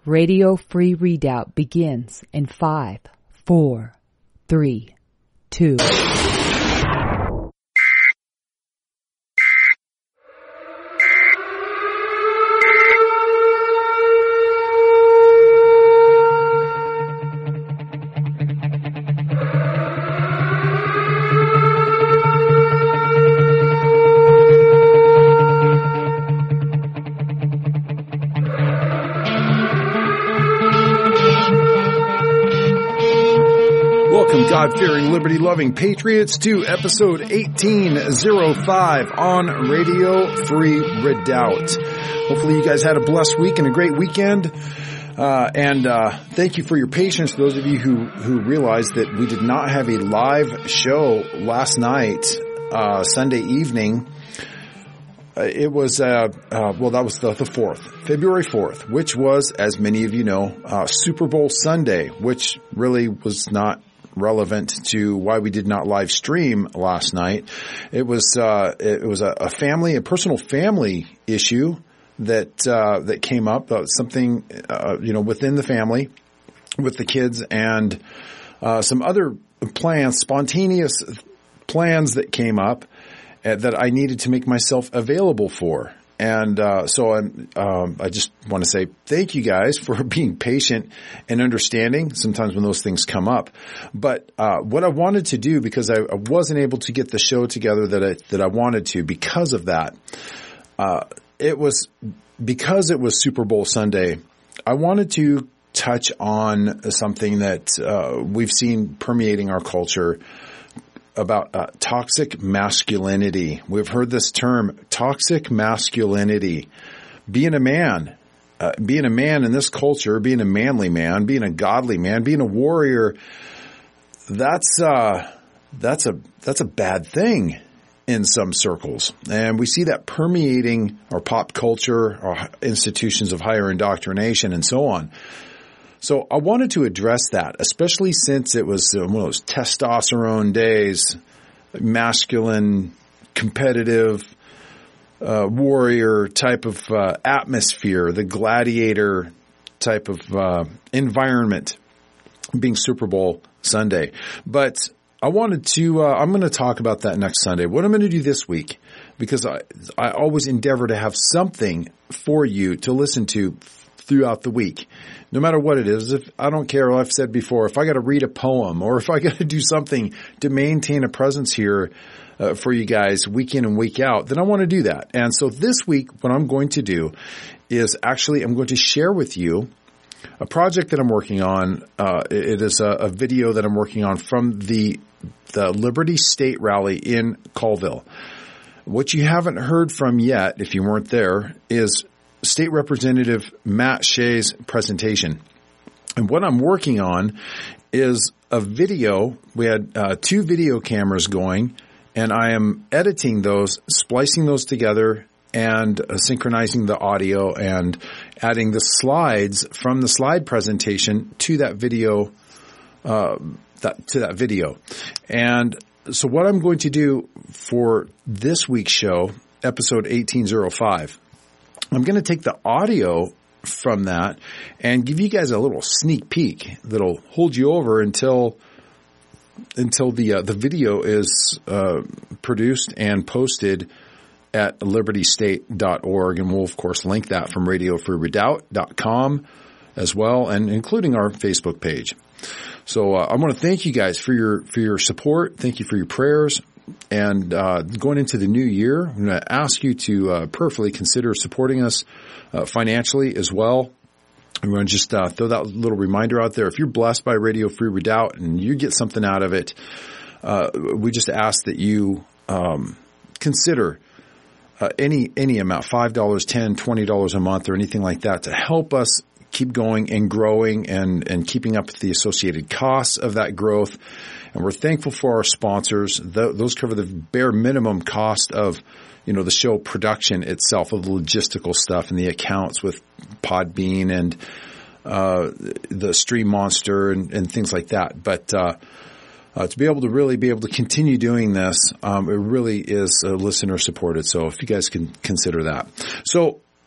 Radio Free Redoubt begins in 5, 4, 3, 2. God-fearing, liberty-loving patriots to episode 1805 on Radio Free Redoubt. Hopefully you guys had a blessed week and a great weekend. Thank you for your patience, those of you who realized that we did not have a live show last night, Sunday evening. It was, that was the 4th, February 4th, which was, as many of you know, Super Bowl Sunday, which really was not relevant to why we did not live stream last night. It was a personal family issue that came up, something, within the family with the kids and, some other spontaneous plans that came up that I needed to make myself available for. And so I just want to say thank you guys for being patient and understanding sometimes when those things come up. But what I wanted to do, because I wasn't able to get the show together that I wanted to because of that, because it was Super Bowl Sunday, I wanted to touch on something that we've seen permeating our culture about toxic masculinity. We've heard this term, toxic masculinity. Being a man in this culture, being a manly man, being a godly man, being a warrior, that's a bad thing in some circles. And we see that permeating our pop culture, our institutions of higher indoctrination, and so on. So I wanted to address that, especially since it was one of those testosterone days, masculine, competitive, warrior type of atmosphere, the gladiator type of environment being Super Bowl Sunday. But I wanted to, I'm going to talk about that next Sunday. What I'm going to do this week, because I always endeavor to have something for you to listen to throughout the week. No matter what it is, if I don't care, I've said before, if I got to read a poem or if I got to do something to maintain a presence here for you guys week in and week out, then I want to do that. And so this week, what I'm going to do is actually I'm going to share with you a project that I'm working on. It is a video that I'm working on from the Liberty State Rally in Colville. What you haven't heard from yet, if you weren't there, is State Representative Matt Shea's presentation. And what I'm working on is a video. We had 2 video cameras going, and I am editing those, splicing those together, and synchronizing the audio and adding the slides from the slide presentation to that video, And so what I'm going to do for this week's show, episode 1805, I'm going to take the audio from that and give you guys a little sneak peek that'll hold you over until the video is produced and posted at libertystate.org. And we'll, of course, link that from radiofreeredoubt.com as well, and including our Facebook page. So I want to thank you guys for your support. Thank you for your prayers. And going into the new year, I'm going to ask you to prayerfully consider supporting us financially as well. I'm going to just throw that little reminder out there. If you're blessed by Radio Free Redoubt and you get something out of it, we just ask that you consider any amount, $5, $10, $20 a month or anything like that, to help us keep going and growing and keeping up with the associated costs of that growth. And we're thankful for our sponsors. Those cover the bare minimum cost of, the show production itself, of the logistical stuff and the accounts with Podbean and the Stream Monster and things like that. But to be able to continue doing this, it really is listener supported. So if you guys can consider that. So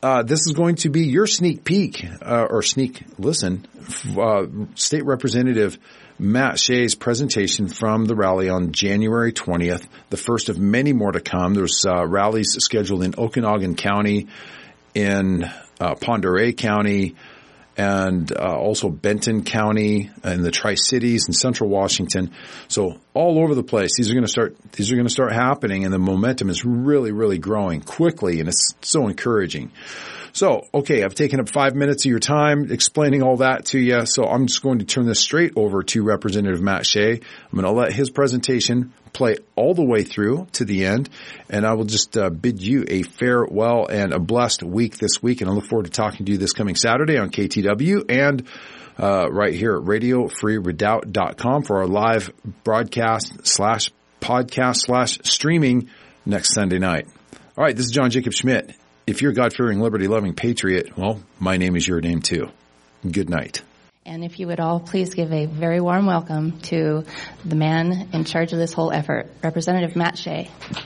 this is going to be your sneak peek, or sneak listen, State Representative Matt Shea's presentation from the rally on January 20th, the first of many more to come. There's rallies scheduled in Okanagan County, in Pend Oreille County, and also Benton County, and the Tri-Cities and Central Washington. So all over the place, these are going to start happening, and the momentum is really, really growing quickly, and it's so encouraging. So, okay, I've taken up 5 minutes of your time explaining all that to you, so I'm just going to turn this straight over to Representative Matt Shea. I'm going to let his presentation play all the way through to the end, and I will just bid you a farewell and a blessed week this week, and I look forward to talking to you this coming Saturday on KTW and right here at RadioFreeRedoubt.com for our live broadcast / podcast / streaming next Sunday night. All right, this is John Jacob Schmidt. If you're a God-fearing, liberty-loving patriot, well, my name is your name too. Good night. And if you would all please give a very warm welcome to the man in charge of this whole effort, Representative Matt Shea.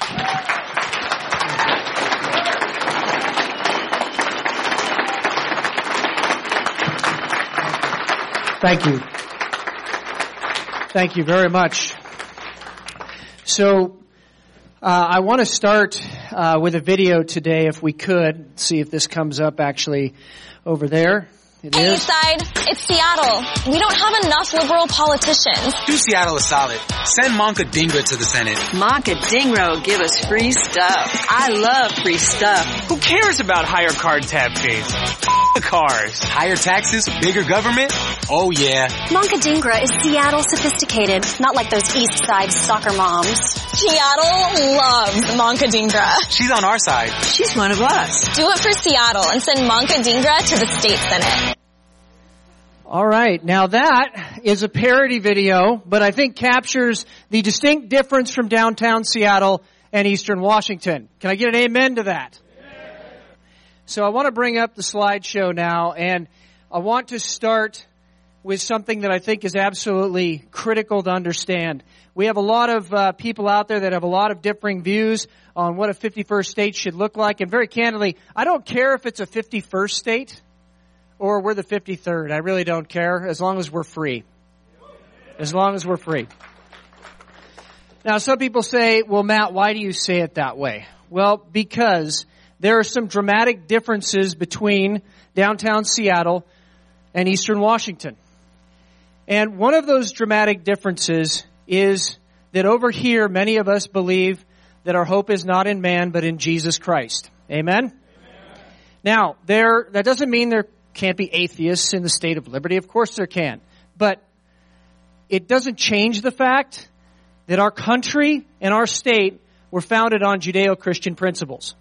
Thank you. Thank you very much. So, I want to start with a video today, if we could. See if this comes up actually over there. It is. Eastside, it's Seattle. We don't have enough liberal politicians. Do Seattle a solid. Send Monka Dingra to the Senate. Monka Dingra will give us free stuff. I love free stuff. Who cares about higher card tab fees? The cars. Higher taxes, bigger government? Oh yeah. Monka Dingra is Seattle sophisticated, not like those East Side soccer moms. Seattle loves Monka Dingra. She's on our side. She's one of us. Do it for Seattle and send Monka Dingra to the state Senate. All right. Now that is a parody video, but I think captures the distinct difference from downtown Seattle and Eastern Washington. Can I get an amen to that? So I want to bring up the slideshow now, and I want to start with something that I think is absolutely critical to understand. We have a lot of people out there that have a lot of differing views on what a 51st state should look like, and very candidly, I don't care if it's a 51st state or we're the 53rd. I really don't care, as long as we're free. As long as we're free. Now, some people say, well, Matt, why do you say it that way? Well, because there are some dramatic differences between downtown Seattle and Eastern Washington. And one of those dramatic differences is that over here, many of us believe that our hope is not in man, but in Jesus Christ. Amen? Now, that doesn't mean there can't be atheists in the state of liberty. Of course there can. But it doesn't change the fact that our country and our state were founded on Judeo-Christian principles.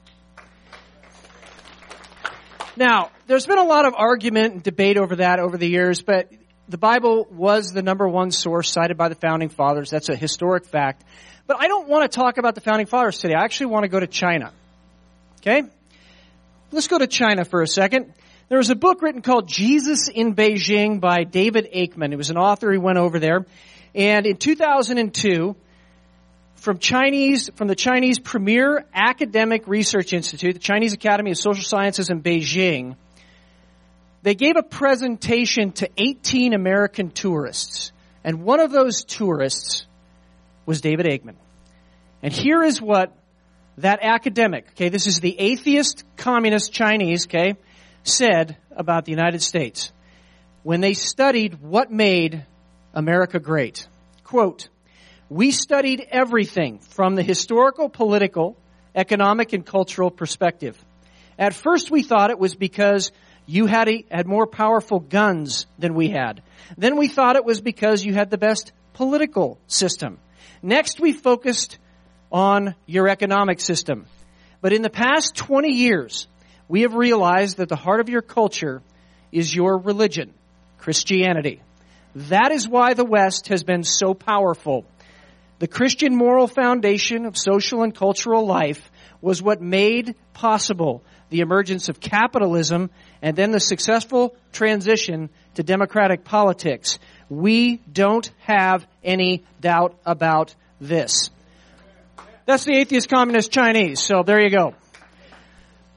Now, there's been a lot of argument and debate over that over the years, but the Bible was the number one source cited by the Founding Fathers. That's a historic fact. But I don't want to talk about the Founding Fathers today. I actually want to go to China. Okay? Let's go to China for a second. There was a book written called Jesus in Beijing by David Aikman. It was an author who went over there. And in 2002, from the Chinese Premier Academic Research Institute, the Chinese Academy of Social Sciences in Beijing, they gave a presentation to 18 American tourists. And one of those tourists was David Aikman. And here is what that academic, okay, this is the atheist communist Chinese, okay, said about the United States when they studied what made America great. Quote, "We studied everything from the historical, political, economic, and cultural perspective. At first we thought it was because you had more powerful guns than we had. Then we thought it was because you had the best political system. Next we focused on your economic system. But in the past 20 years, we have realized that the heart of your culture is your religion, Christianity. That is why the West has been so powerful. The Christian moral foundation of social and cultural life was what made possible the emergence of capitalism and then the successful transition to democratic politics. We don't have any doubt about this." That's the atheist communist Chinese, so there you go.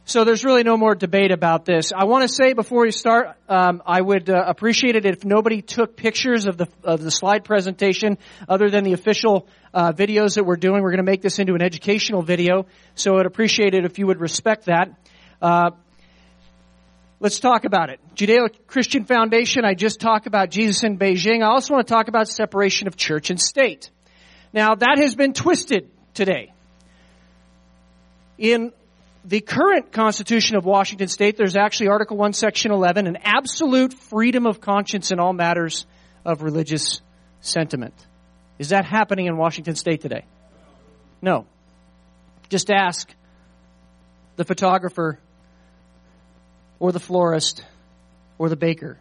So there's really no more debate about this. I want to say before we start, I would appreciate it if nobody took pictures of the slide presentation other than the official videos that we're doing. We're going to make this into an educational video, so I'd appreciate it if you would respect that. Let's talk about it. Judeo-Christian Foundation, I just talked about Jesus in Beijing. I also want to talk about separation of church and state. Now, that has been twisted today. In the current Constitution of Washington State, there's actually Article 1, Section 11, an absolute freedom of conscience in all matters of religious sentiment. Is that happening in Washington State today? No. Just ask the photographer or the florist or the baker.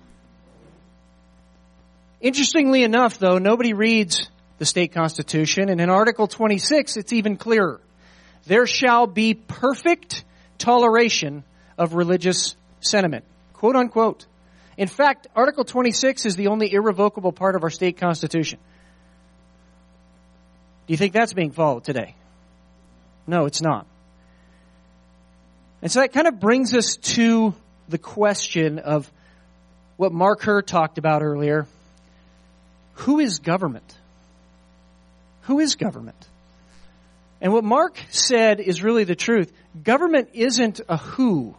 Interestingly enough, though, nobody reads the state constitution, and in Article 26, it's even clearer. There shall be perfect toleration of religious sentiment, quote unquote. In fact, Article 26 is the only irrevocable part of our state constitution. Do you think that's being followed today? No, it's not. And so that kind of brings us to the question of what Mark Herr talked about earlier. Who is government? Who is government? And what Mark said is really the truth. Government isn't a who.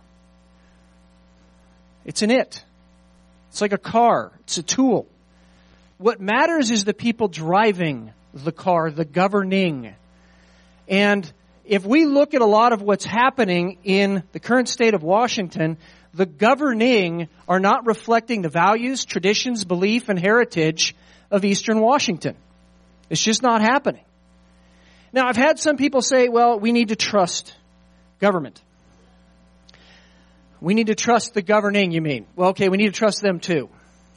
It's an it. It's like a car. It's a tool. What matters is the people driving the car, the governing. And if we look at a lot of what's happening in the current state of Washington, the governing are not reflecting the values, traditions, belief, and heritage of Eastern Washington. It's just not happening. Now, I've had some people say, well, we need to trust government. We need to trust the governing, you mean? Well, okay, we need to trust them too.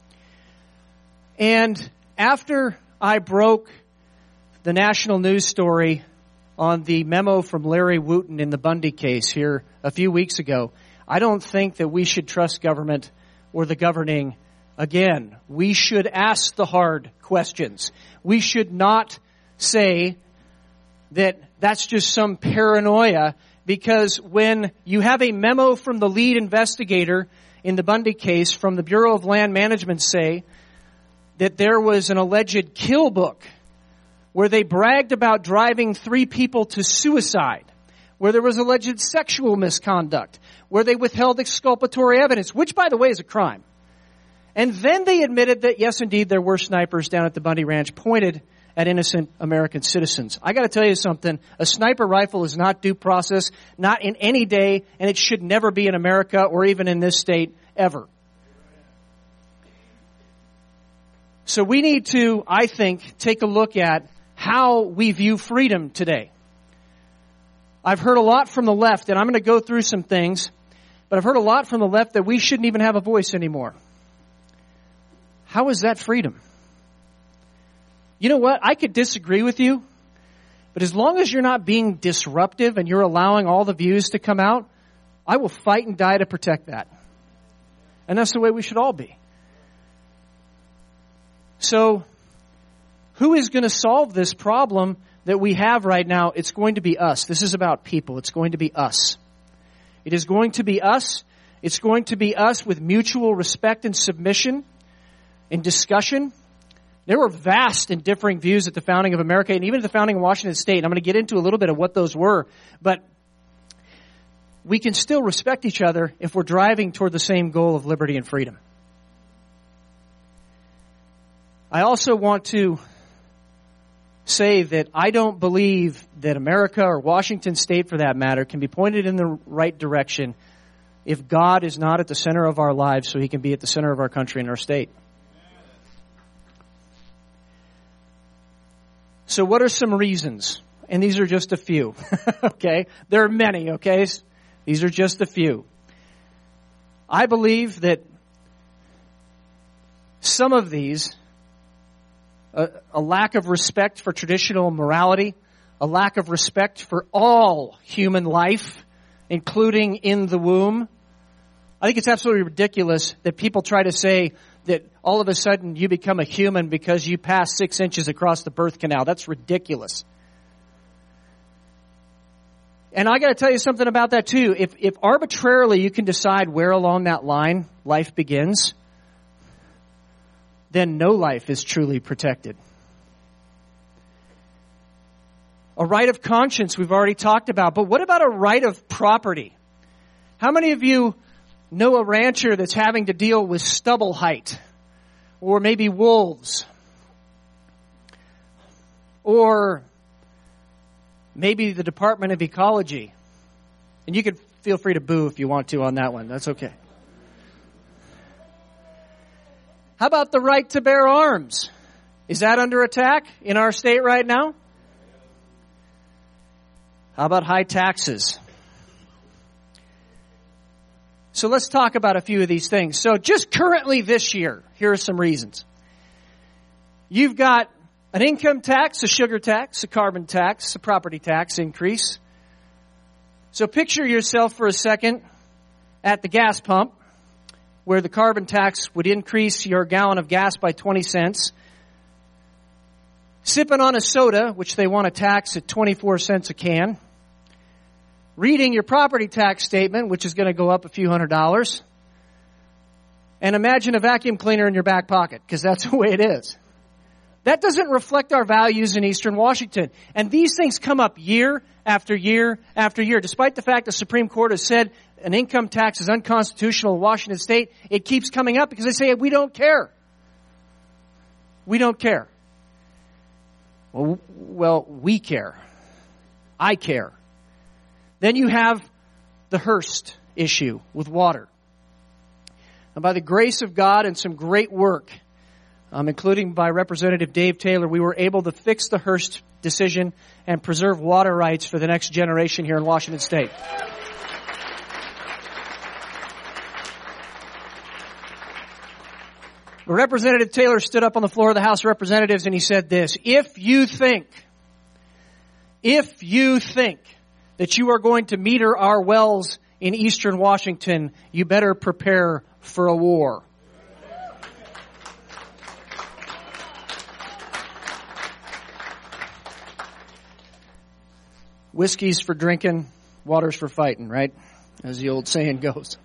And after I broke the national news story on the memo from Larry Wooten in the Bundy case here a few weeks ago, I don't think that we should trust government or the governing again. We should ask the hard questions. We should not say that that's just some paranoia, because when you have a memo from the lead investigator in the Bundy case from the Bureau of Land Management say that there was an alleged kill book where they bragged about driving 3 people to suicide, where there was alleged sexual misconduct, where they withheld exculpatory evidence, which, by the way, is a crime. And then they admitted that, yes, indeed, there were snipers down at the Bundy Ranch pointed at innocent American citizens. I got to tell you something. A sniper rifle is not due process, not in any day, and it should never be in America or even in this state ever. So we need to, I think, take a look at how we view freedom today. I've heard a lot from the left, and I'm going to go through some things, but I've heard a lot from the left that we shouldn't even have a voice anymore. How is that freedom? You know what? I could disagree with you, but as long as you're not being disruptive and you're allowing all the views to come out, I will fight and die to protect that. And that's the way we should all be. So, who is going to solve this problem that we have right now? It's going to be us. This is about people. It's going to be us. It is going to be us. It's going to be us with mutual respect and submission and discussion. There were vast and differing views at the founding of America and even at the founding of Washington State. And I'm going to get into a little bit of what those were. But we can still respect each other if we're driving toward the same goal of liberty and freedom. I also want to say that I don't believe that America or Washington State, for that matter, can be pointed in the right direction if God is not at the center of our lives so He can be at the center of our country and our state. So what are some reasons? And these are just a few, okay? There are many, okay? These are just a few. I believe that some of these, a lack of respect for traditional morality, a lack of respect for all human life, including in the womb. I think it's absolutely ridiculous that people try to say that all of a sudden you become a human because you pass 6 inches across the birth canal. That's ridiculous. And I got to tell you something about that too. If arbitrarily you can decide where along that line life begins, then no life is truly protected. A right of conscience we've already talked about, but what about a right of property? How many of you know a rancher that's having to deal with stubble height, or maybe wolves, or maybe the Department of Ecology? And you can feel free to boo if you want to on that one. That's okay. How about the right to bear arms? Is that under attack in our state right now? How about high taxes? So let's talk about a few of these things. So just currently this year, here are some reasons. You've got an income tax, a sugar tax, a carbon tax, a property tax increase. So picture yourself for a second at the gas pump, where the carbon tax would increase your gallon of gas by 20 cents. Sipping on a soda, which they want to tax at 24 cents a can. Reading your property tax statement, which is going to go up a few $100s. And imagine a vacuum cleaner in your back pocket, because that's the way it is. That doesn't reflect our values in Eastern Washington. And these things come up year after year after year. Despite the fact the Supreme Court has said an income tax is unconstitutional in Washington State, it keeps coming up because they say, we don't care. We don't care. Well, we care. I care. Then you have the Hearst issue with water. And by the grace of God and some great work, including by Representative Dave Taylor, we were able to fix the Hearst decision and preserve water rights for the next generation here in Washington State. Representative Taylor stood up on the floor of the House of Representatives and he said this: if you think that you are going to meter our wells in Eastern Washington, you better prepare for a war. Whiskey's for drinking, water's for fighting, right? As the old saying goes.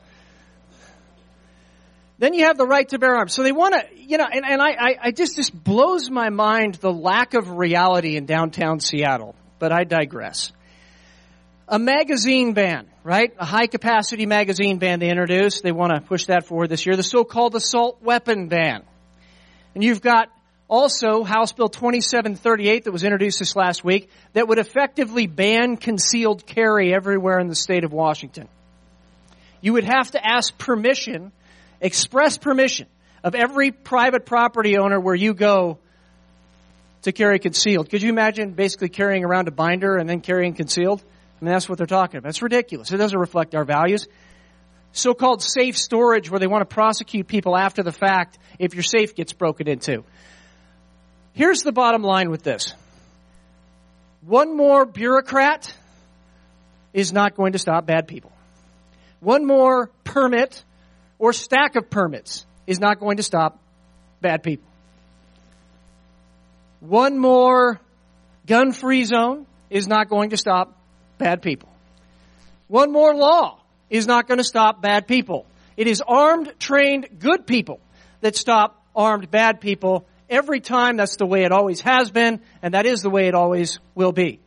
Then you have the right to bear arms. So they want to, I just blows my mind the lack of reality in downtown Seattle. But I digress. A magazine ban, right? A high-capacity magazine ban they introduced. They want to push that forward this year. The so-called assault weapon ban. And you've got also House Bill 2738 that was introduced this last week that would effectively ban concealed carry everywhere in the state of Washington. You would have to ask permission, express permission, of every private property owner where you go to carry concealed. Could you imagine basically carrying around a binder and then carrying concealed? I mean, that's what they're talking about. It's ridiculous. It doesn't reflect our values. So-called safe storage, where they want to prosecute people after the fact if your safe gets broken into. Here's the bottom line with this. One more bureaucrat is not going to stop bad people. One more permit or stack of permits is not going to stop bad people. One more gun-free zone is not going to stop bad people. One more law is not going to stop bad people. It is armed, trained, good people that stop armed, bad people every time. That's the way it always has been, and that is the way it always will be.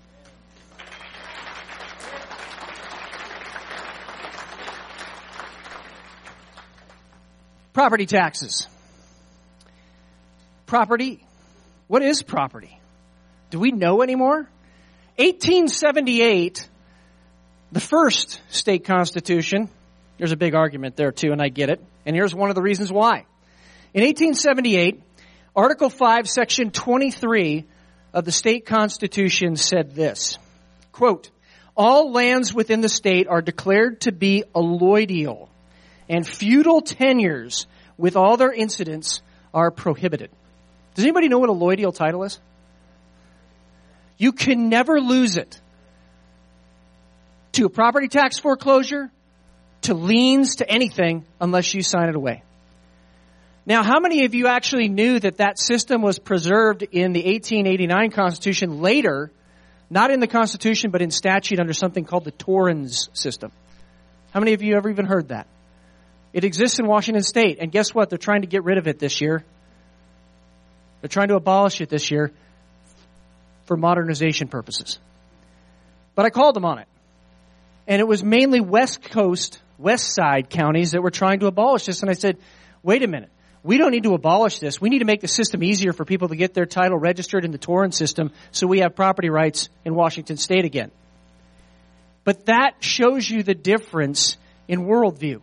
Property taxes. Property. What is property? Do we know anymore? 1878, the first state constitution, there's a big argument there too, and I get it. And here's one of the reasons why. In 1878, Article 5, Section 23 of the state constitution said this, quote, all lands within the state are declared to be alloidial, and feudal tenures with all their incidents are prohibited. Does anybody know what a alloidial title is? You can never lose it to a property tax foreclosure, to liens, to anything, unless you sign it away. Now, how many of you actually knew that that system was preserved in the 1889 Constitution later Not in the Constitution, but in statute under something called the Torrens system. How many of you ever even heard that? It exists in Washington State, and guess what? They're trying to get rid of it this year. They're trying to abolish it this year for modernization purposes. But I called them on it. And it was mainly West Side counties that were trying to abolish this. And I said, wait a minute. We don't need to abolish this. We need to make the system easier for people to get their title registered in the Torrens system so we have property rights in Washington State again. But that shows you the difference in worldview.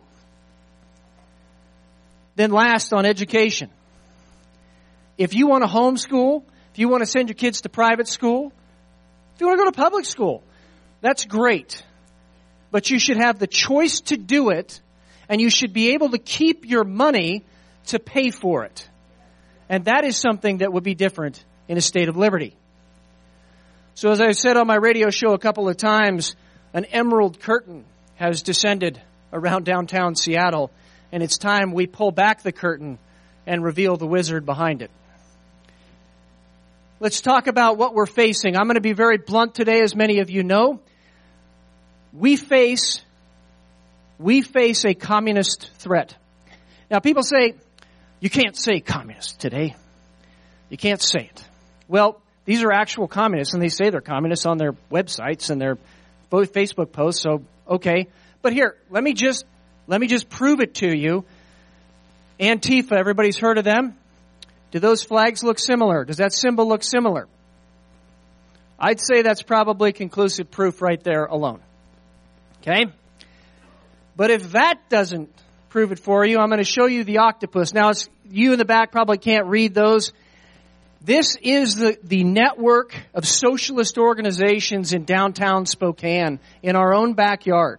Then last, on education. If you want to homeschool, if you want to send your kids to private school, if you want to go to public school, that's great. But you should have the choice to do it, and you should be able to keep your money to pay for it. And that is something that would be different in a state of liberty. So as I said on my radio show a couple of times, an emerald curtain has descended around downtown Seattle, and it's time we pull back the curtain and reveal the wizard behind it. Let's talk about what we're facing. I'm going to be very blunt today, as many of you know. We face a communist threat. Now, people say, you can't say communist today. You can't say it. Well, these are actual communists, and they say they're communists on their websites and their Facebook posts, so okay. But here, let me just prove it to you. Antifa, everybody's heard of them? Do those flags look similar? Does that symbol look similar? I'd say that's probably conclusive proof right there alone. Okay? But if that doesn't prove it for you, I'm going to show you the octopus. Now, you in the back probably can't read those. This is the network of socialist organizations in downtown Spokane, in our own backyard.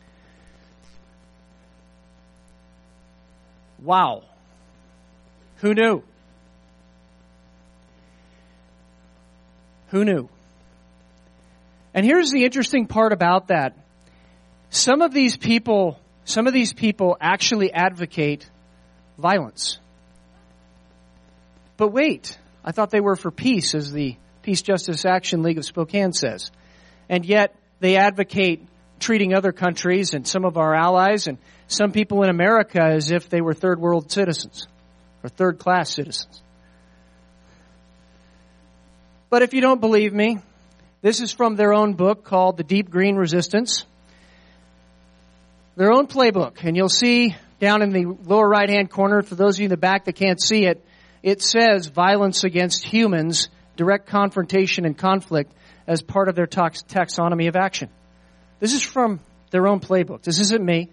Wow. Who knew? Who knew? And here's the interesting part about that. Some of these people actually advocate violence. But wait, I thought they were for peace, as the Peace Justice Action League of Spokane says. And yet they advocate treating other countries and some of our allies and some people in America as if they were third world citizens or third class citizens. But if you don't believe me, this is from their own book called The Deep Green Resistance. Their own playbook. And you'll see down in the lower right-hand corner, for those of you in the back that can't see it, it says violence against humans, direct confrontation and conflict as part of their taxonomy of action. This is from their own playbook. This isn't me.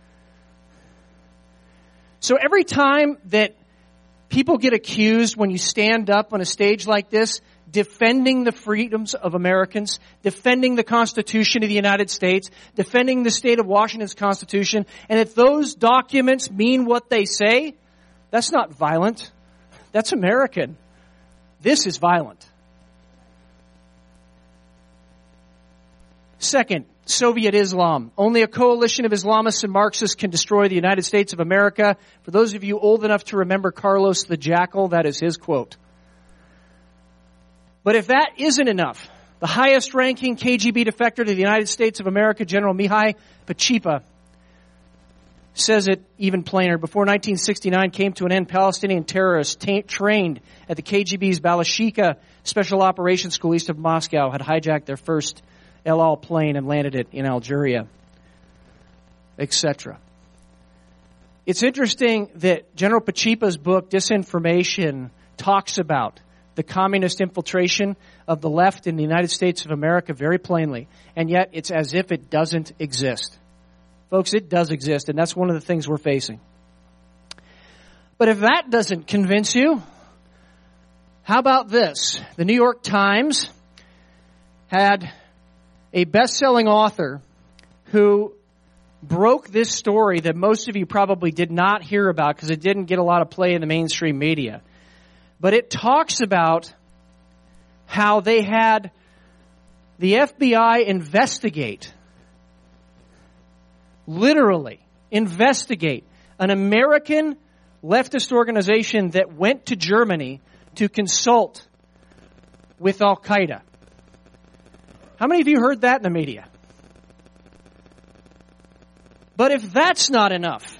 So every time that people get accused when you stand up on a stage like this, defending the freedoms of Americans, defending the Constitution of the United States, defending the state of Washington's Constitution, and if those documents mean what they say, that's not violent. That's American. This is violent. Second, Soviet Islam. Only a coalition of Islamists and Marxists can destroy the United States of America. For those of you old enough to remember Carlos the Jackal, that is his quote. But if that isn't enough, the highest-ranking KGB defector to the United States of America, General Mihai Pachipa, says it even plainer. Before 1969 came to an end, Palestinian terrorists trained at the KGB's Balashika Special Operations School east of Moscow had hijacked their first El Al plane and landed it in Algeria, etc. It's interesting that General Pachipa's book, Disinformation, talks about the communist infiltration of the left in the United States of America very plainly, and yet it's as if it doesn't exist. Folks, it does exist, and that's one of the things we're facing. But if that doesn't convince you, how about this? The New York Times had a best-selling author who broke this story that most of you probably did not hear about because it didn't get a lot of play in the mainstream media. But it talks about how they had the FBI literally investigate an American leftist organization that went to Germany to consult with Al-Qaeda. How many of you heard that in the media? But if that's not enough,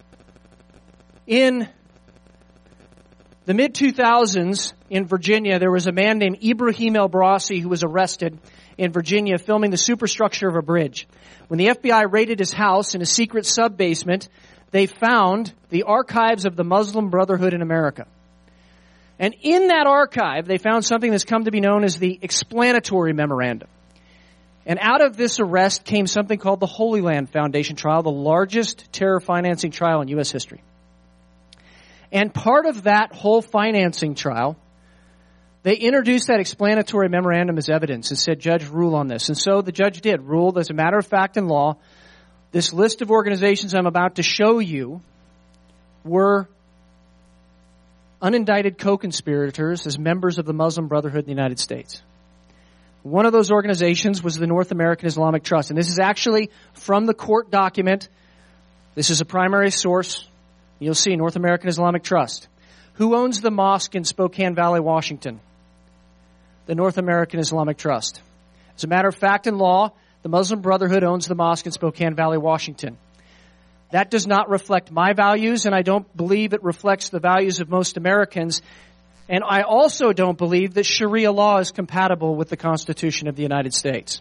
in the mid-2000s in Virginia, there was a man named Ibrahim El Barassi who was arrested in Virginia filming the superstructure of a bridge. When the FBI raided his house in a secret sub-basement, they found the archives of the Muslim Brotherhood in America. And in that archive, they found something that's come to be known as the Explanatory Memorandum. And out of this arrest came something called the Holy Land Foundation trial, the largest terror financing trial in U.S. history. And part of that whole financing trial, they introduced that explanatory memorandum as evidence and said, Judge, rule on this. And so the judge did, ruled as a matter of fact in law, this list of organizations I'm about to show you were unindicted co-conspirators as members of the Muslim Brotherhood in the United States. One of those organizations was the North American Islamic Trust. And this is actually from the court document. This is a primary source. You'll see North American Islamic Trust. Who owns the mosque in Spokane Valley, Washington? The North American Islamic Trust. As a matter of fact in law, the Muslim Brotherhood owns the mosque in Spokane Valley, Washington. That does not reflect my values, and I don't believe it reflects the values of most Americans. And I also don't believe that Sharia law is compatible with the Constitution of the United States.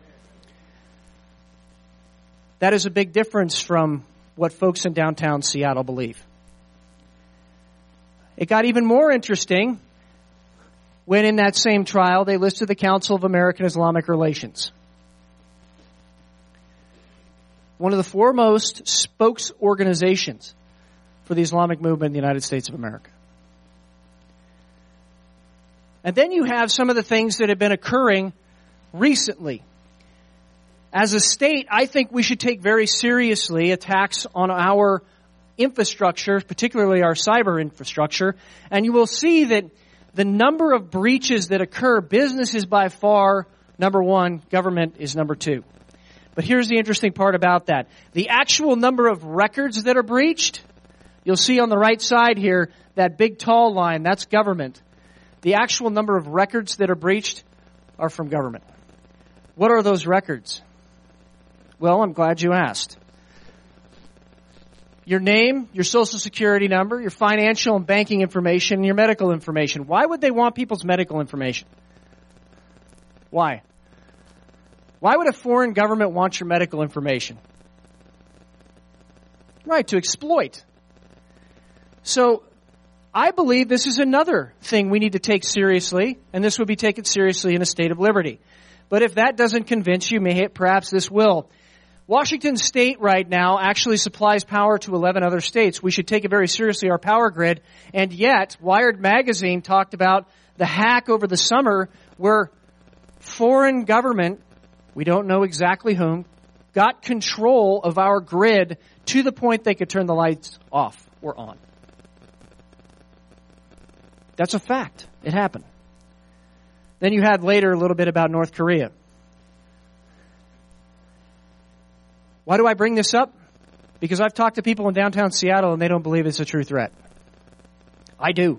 That is a big difference from what folks in downtown Seattle believe. It got even more interesting when in that same trial they listed the Council of American Islamic Relations. One of the foremost spokes organizations for the Islamic movement in the United States of America. And then you have some of the things that have been occurring recently. As a state, I think we should take very seriously attacks on our infrastructure, particularly our cyber infrastructure. And you will see that the number of breaches that occur, business is by far number one, government is number two. But here's the interesting part about that. The actual number of records that are breached, you'll see on the right side here, that big tall line, that's government. The actual number of records that are breached are from government. What are those records? Well, I'm glad you asked. Your name, your social security number, your financial and banking information, and your medical information. Why would they want people's medical information? Why? Why would a foreign government want your medical information? Right, to exploit. So, I believe this is another thing we need to take seriously, and this would be taken seriously in a state of liberty. But if that doesn't convince you, perhaps this will. Washington State right now actually supplies power to 11 other states. We should take it very seriously, our power grid. And yet, Wired Magazine talked about the hack over the summer where foreign government, we don't know exactly whom, got control of our grid to the point they could turn the lights off or on. That's a fact. It happened. Then you had later a little bit about North Korea. Why do I bring this up? Because I've talked to people in downtown Seattle and they don't believe it's a true threat. I do.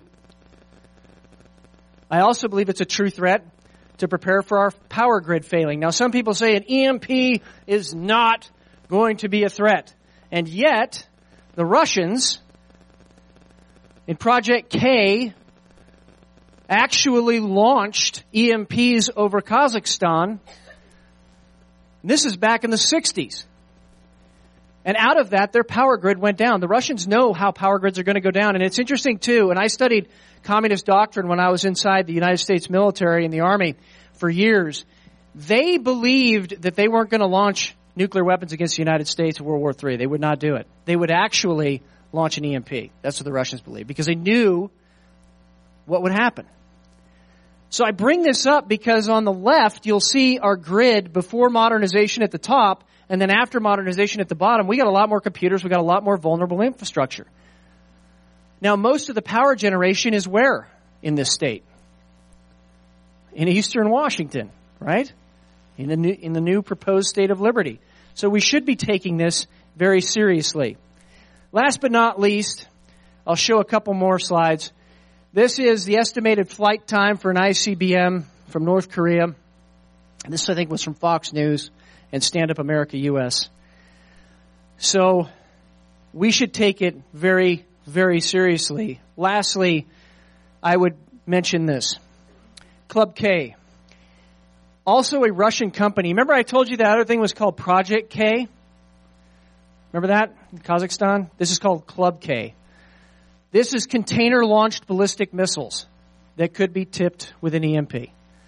I also believe it's a true threat to prepare for our power grid failing. Now, some people say an EMP is not going to be a threat. And yet, the Russians in Project K actually launched EMPs over Kazakhstan. This is back in the 60s. And out of that, their power grid went down. The Russians know how power grids are going to go down. And it's interesting, too, and I studied communist doctrine when I was inside the United States military and the Army for years. They believed that they weren't going to launch nuclear weapons against the United States in World War III. They would not do it. They would actually launch an EMP. That's what the Russians believed, because they knew what would happen. So I bring this up because on the left, you'll see our grid before modernization at the top, and then after modernization at the bottom. We got a lot more computers. We got a lot more vulnerable infrastructure. Now, most of the power generation is where in this state? In eastern Washington, right? In the new proposed state of liberty. So we should be taking this very seriously. Last but not least, I'll show a couple more slides. This is the estimated flight time for an ICBM from North Korea. This, I think, was from Fox News and Stand Up America US. So we should take it very, very seriously. Lastly, I would mention this. Club K. Also a Russian company. Remember I told you that other thing was called Project K? Remember that in Kazakhstan? This is called Club K. This is container-launched ballistic missiles that could be tipped with an EMP.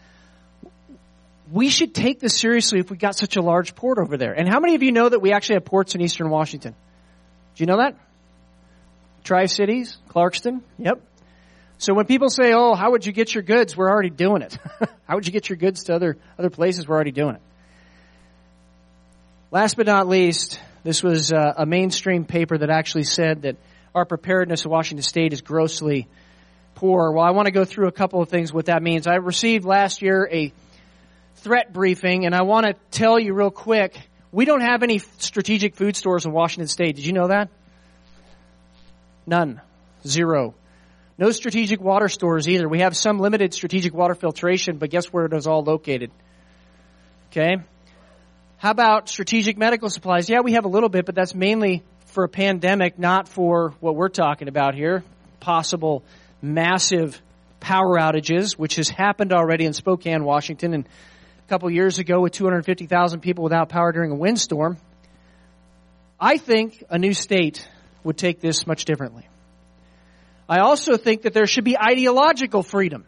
We should take this seriously if we got such a large port over there. And how many of you know that we actually have ports in eastern Washington? Do you know that? Tri-Cities, Clarkston, yep. So when people say, oh, how would you get your goods? We're already doing it. How would you get your goods to other places? We're already doing it. Last but not least, this was a mainstream paper that actually said that our preparedness in Washington State is grossly poor. Well, I want to go through a couple of things what that means. I received last year a threat briefing, and I want to tell you real quick, we don't have any strategic food stores in Washington State. Did you know that? None. Zero. No strategic water stores either. We have some limited strategic water filtration, but guess where it is all located? Okay. How about strategic medical supplies? Yeah, we have a little bit, but that's mainly for a pandemic, not for what we're talking about here. Possible massive power outages, which has happened already in Spokane, Washington, and a couple years ago with 250,000 people without power during a windstorm. I think a new state would take this much differently. I also think that there should be ideological freedom.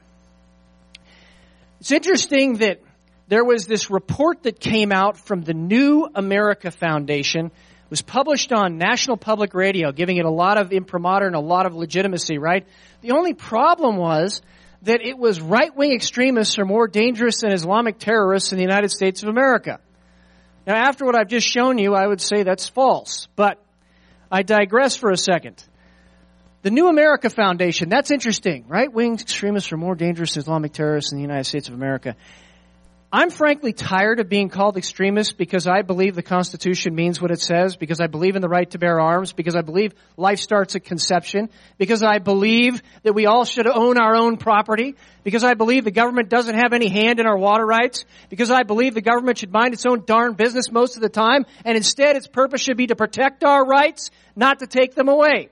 It's interesting that there was this report that came out from the New America Foundation. It was published on National Public Radio, giving it a lot of imprimatur and a lot of legitimacy, right? The only problem was that it was right-wing extremists are more dangerous than Islamic terrorists in the United States of America. Now, after what I've just shown you, I would say that's false. But I digress for a second. The New America Foundation, that's interesting. Right-wing extremists are more dangerous than Islamic terrorists in the United States of America. I'm frankly tired of being called extremist because I believe the Constitution means what it says, because I believe in the right to bear arms, because I believe life starts at conception, because I believe that we all should own our own property, because I believe the government doesn't have any hand in our water rights, because I believe the government should mind its own darn business most of the time, and instead its purpose should be to protect our rights, not to take them away.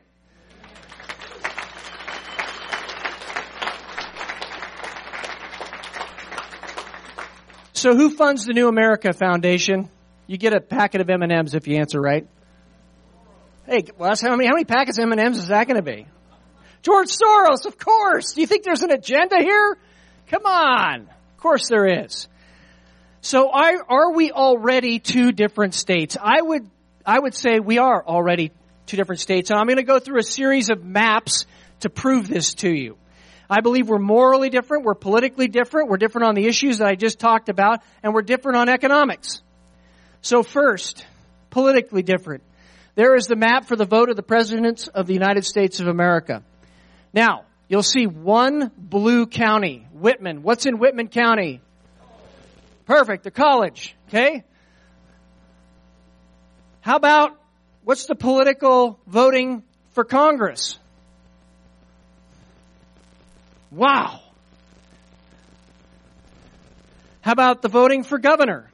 So who funds the New America Foundation? You get a packet of M&Ms if you answer right. Hey, well, that's how many packets of M&Ms is that going to be? George Soros, of course. Do you think there's an agenda here? Come on. Of course there is. So are we already two different states? I would say we are already two different states. And I'm going to go through a series of maps to prove this to you. I believe we're morally different, we're politically different, we're different on the issues that I just talked about, and we're different on economics. So first, politically different. There is the map for the vote of the presidents of the United States of America. Now, you'll see one blue county, Whitman. What's in Whitman County? Perfect, the college, okay? How about, what's the political voting for Congress? Wow. How about the voting for governor?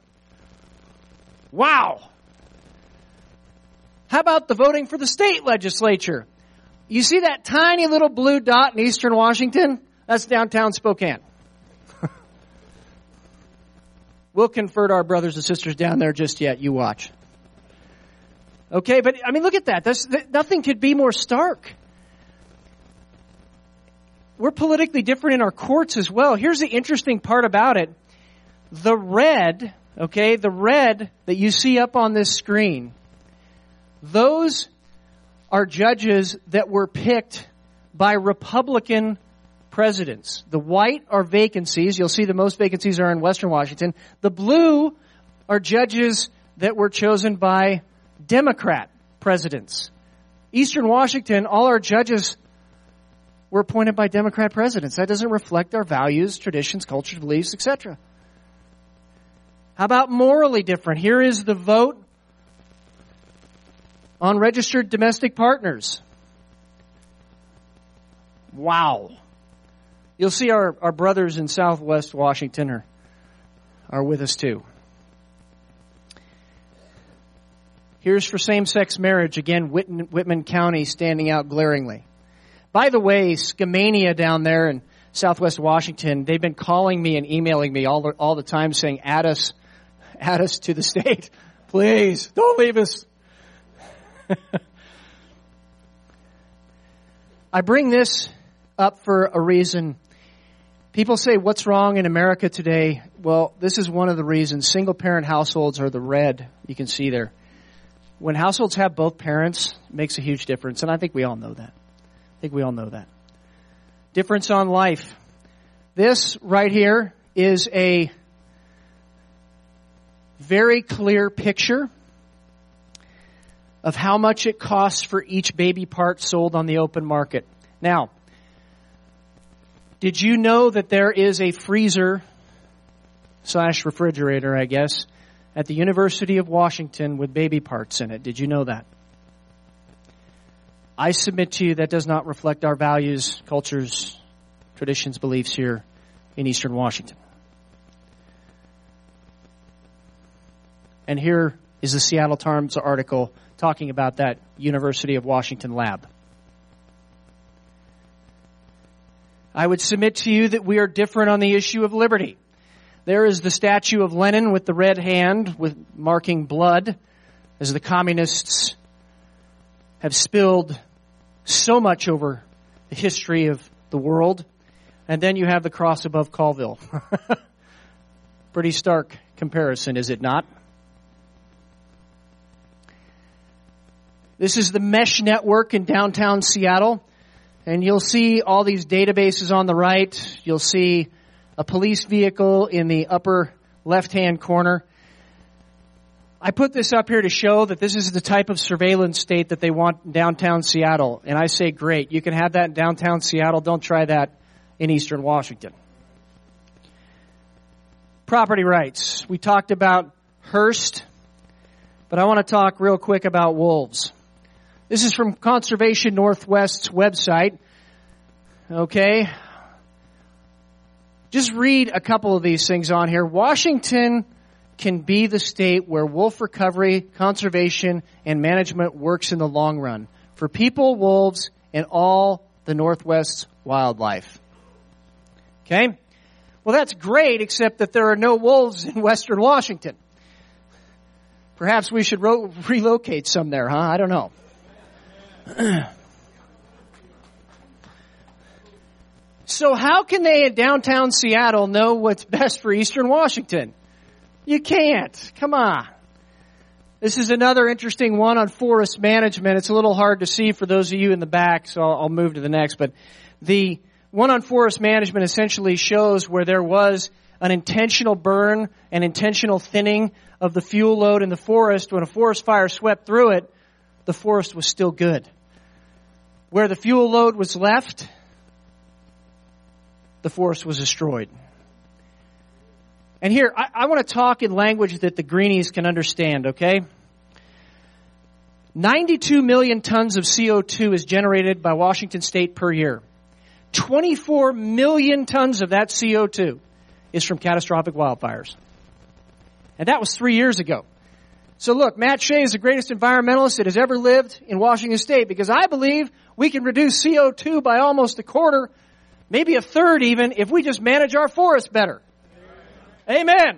Wow. How about the voting for the state legislature? You see that tiny little blue dot in eastern Washington? That's downtown Spokane. We'll convert our brothers and sisters down there just yet. You watch. Okay, but I mean, look at that. Nothing could be more stark. We're politically different in our courts as well. Here's the interesting part about it. The red that you see up on this screen, those are judges that were picked by Republican presidents. The white are vacancies. You'll see the most vacancies are in Western Washington. The blue are judges that were chosen by Democrat presidents. Eastern Washington, all our judges were appointed by Democrat presidents. That doesn't reflect our values, traditions, cultures, beliefs, etc. How about morally different? Here is the vote on registered domestic partners. Wow. You'll see our brothers in Southwest Washington are are with us too. Here's for same-sex marriage. Again, Whitman County standing out glaringly. By the way, Skamania down there in Southwest Washington, they've been calling me and emailing me all the time saying, add us to the state. Please, don't leave us. I bring this up for a reason. People say, what's wrong in America today? Well, this is one of the reasons. Single-parent households are the red you can see there. When households have both parents, it makes a huge difference, and I think we all know that. Difference on life. This right here is a very clear picture of how much it costs for each baby part sold on the open market. Now, did you know that there is a freezer/refrigerator, I guess, at the University of Washington with baby parts in it? Did you know that? I submit to you that does not reflect our values, cultures, traditions, beliefs here in Eastern Washington. And here is the Seattle Times article talking about that University of Washington lab. I would submit to you that we are different on the issue of liberty. There is the statue of Lenin with the red hand with marking blood as the communists have spilled so much over the history of the world. And then you have the cross above Colville. Pretty stark comparison, is it not? This is the mesh network in downtown Seattle. And you'll see all these databases on the right. You'll see a police vehicle in the upper left-hand corner. I put this up here to show that this is the type of surveillance state that they want in downtown Seattle. And I say, great, you can have that in downtown Seattle. Don't try that in Eastern Washington. Property rights. We talked about Hearst, but I want to talk real quick about wolves. This is from Conservation Northwest's website. Okay. Just read a couple of these things on here. Washington can be the state where wolf recovery, conservation, and management works in the long run for people, wolves, and all the Northwest's wildlife. Okay? Well, that's great, except that there are no wolves in Western Washington. Perhaps we should relocate some there, huh? I don't know. So how can they in downtown Seattle know what's best for Eastern Washington? You can't. Come on. This is another interesting one on forest management. It's a little hard to see for those of you in the back, so I'll move to the next. But the one on forest management essentially shows where there was an intentional burn and intentional thinning of the fuel load in the forest. When a forest fire swept through it, the forest was still good. Where the fuel load was left, the forest was destroyed. And here, I want to talk in language that the greenies can understand, okay? 92 million tons of CO2 is generated by Washington State per year. 24 million tons of that CO2 is from catastrophic wildfires. And that was 3 years ago. So look, Matt Shea is the greatest environmentalist that has ever lived in Washington State because I believe we can reduce CO2 by almost a quarter, maybe a third even, if we just manage our forests better. Amen.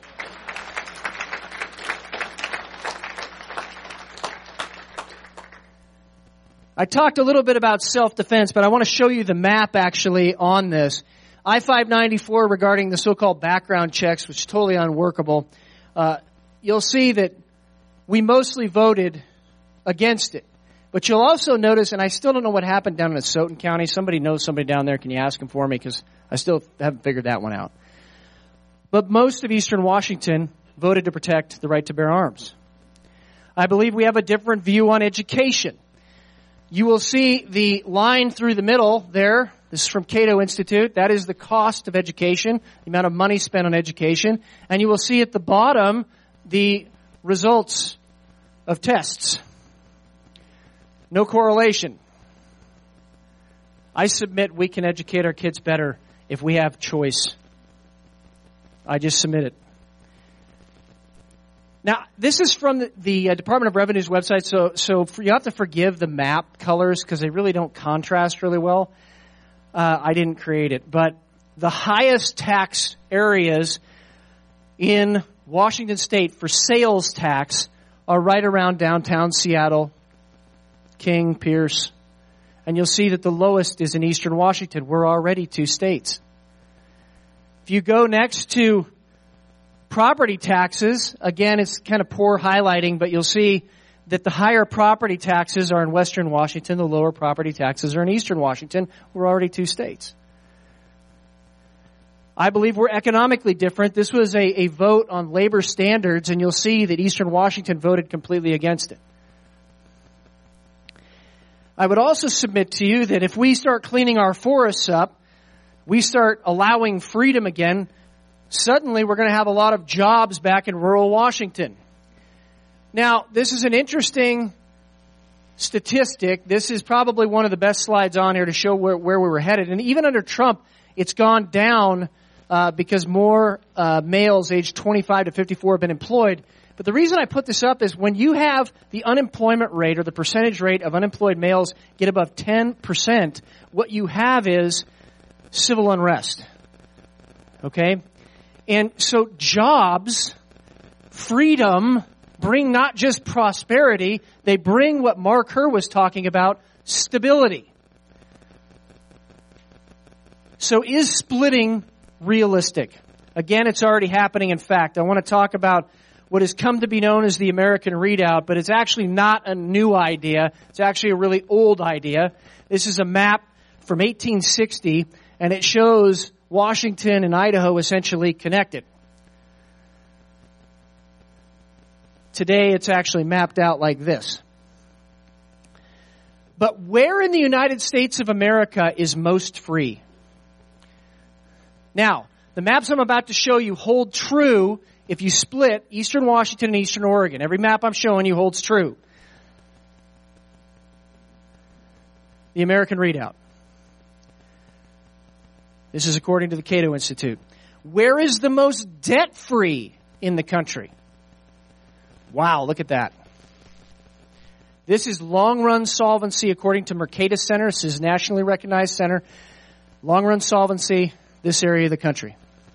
I talked a little bit about self-defense, but I want to show you the map actually on this. I-594 regarding the so-called background checks, which is totally unworkable. You'll see that we mostly voted against it. But you'll also notice, and I still don't know what happened down in Asotin County. Somebody knows somebody down there. Can you ask them for me? Because I still haven't figured that one out. But most of Eastern Washington voted to protect the right to bear arms. I believe we have a different view on education. You will see the line through the middle there. This is from Cato Institute. That is the cost of education, the amount of money spent on education. And you will see at the bottom the results of tests. No correlation. I submit we can educate our kids better if we have choice. I just submit it. Now, this is from the Department of Revenue's website, so you have to forgive the map colors because they really don't contrast really well. I didn't create it, but the highest tax areas in Washington State for sales tax are right around downtown Seattle, King, Pierce, and you'll see that the lowest is in eastern Washington. We're already 2 states. If you go next to property taxes, again, it's kind of poor highlighting, but you'll see that the higher property taxes are in western Washington, the lower property taxes are in eastern Washington. We're already 2 states. I believe we're economically different. This was a vote on labor standards, and you'll see that eastern Washington voted completely against it. I would also submit to you that if we start cleaning our forests up, we start allowing freedom again, suddenly we're going to have a lot of jobs back in rural Washington. Now, this is an interesting statistic. This is probably one of the best slides on here to show where we were headed. And even under Trump, it's gone down because more males aged 25 to 54 have been employed. But the reason I put this up is when you have the unemployment rate or the percentage rate of unemployed males get above 10%, what you have is civil unrest. Okay? And so jobs, freedom, bring not just prosperity, they bring what Mark Herr was talking about, stability. So is splitting realistic? Again, it's already happening. In fact, I want to talk about what has come to be known as the American Readout, but it's actually not a new idea. It's actually a really old idea. This is a map from 1860, and it shows Washington and Idaho essentially connected. Today, it's actually mapped out like this. But where in the United States of America is most free? Now, the maps I'm about to show you hold true if you split eastern Washington and eastern Oregon. Every map I'm showing you holds true. The American Readout. This is according to the Cato Institute. Where is the most debt-free in the country? Wow, look at that. This is long-run solvency according to Mercatus Center. This is a nationally recognized center. Long-run solvency, this area of the country.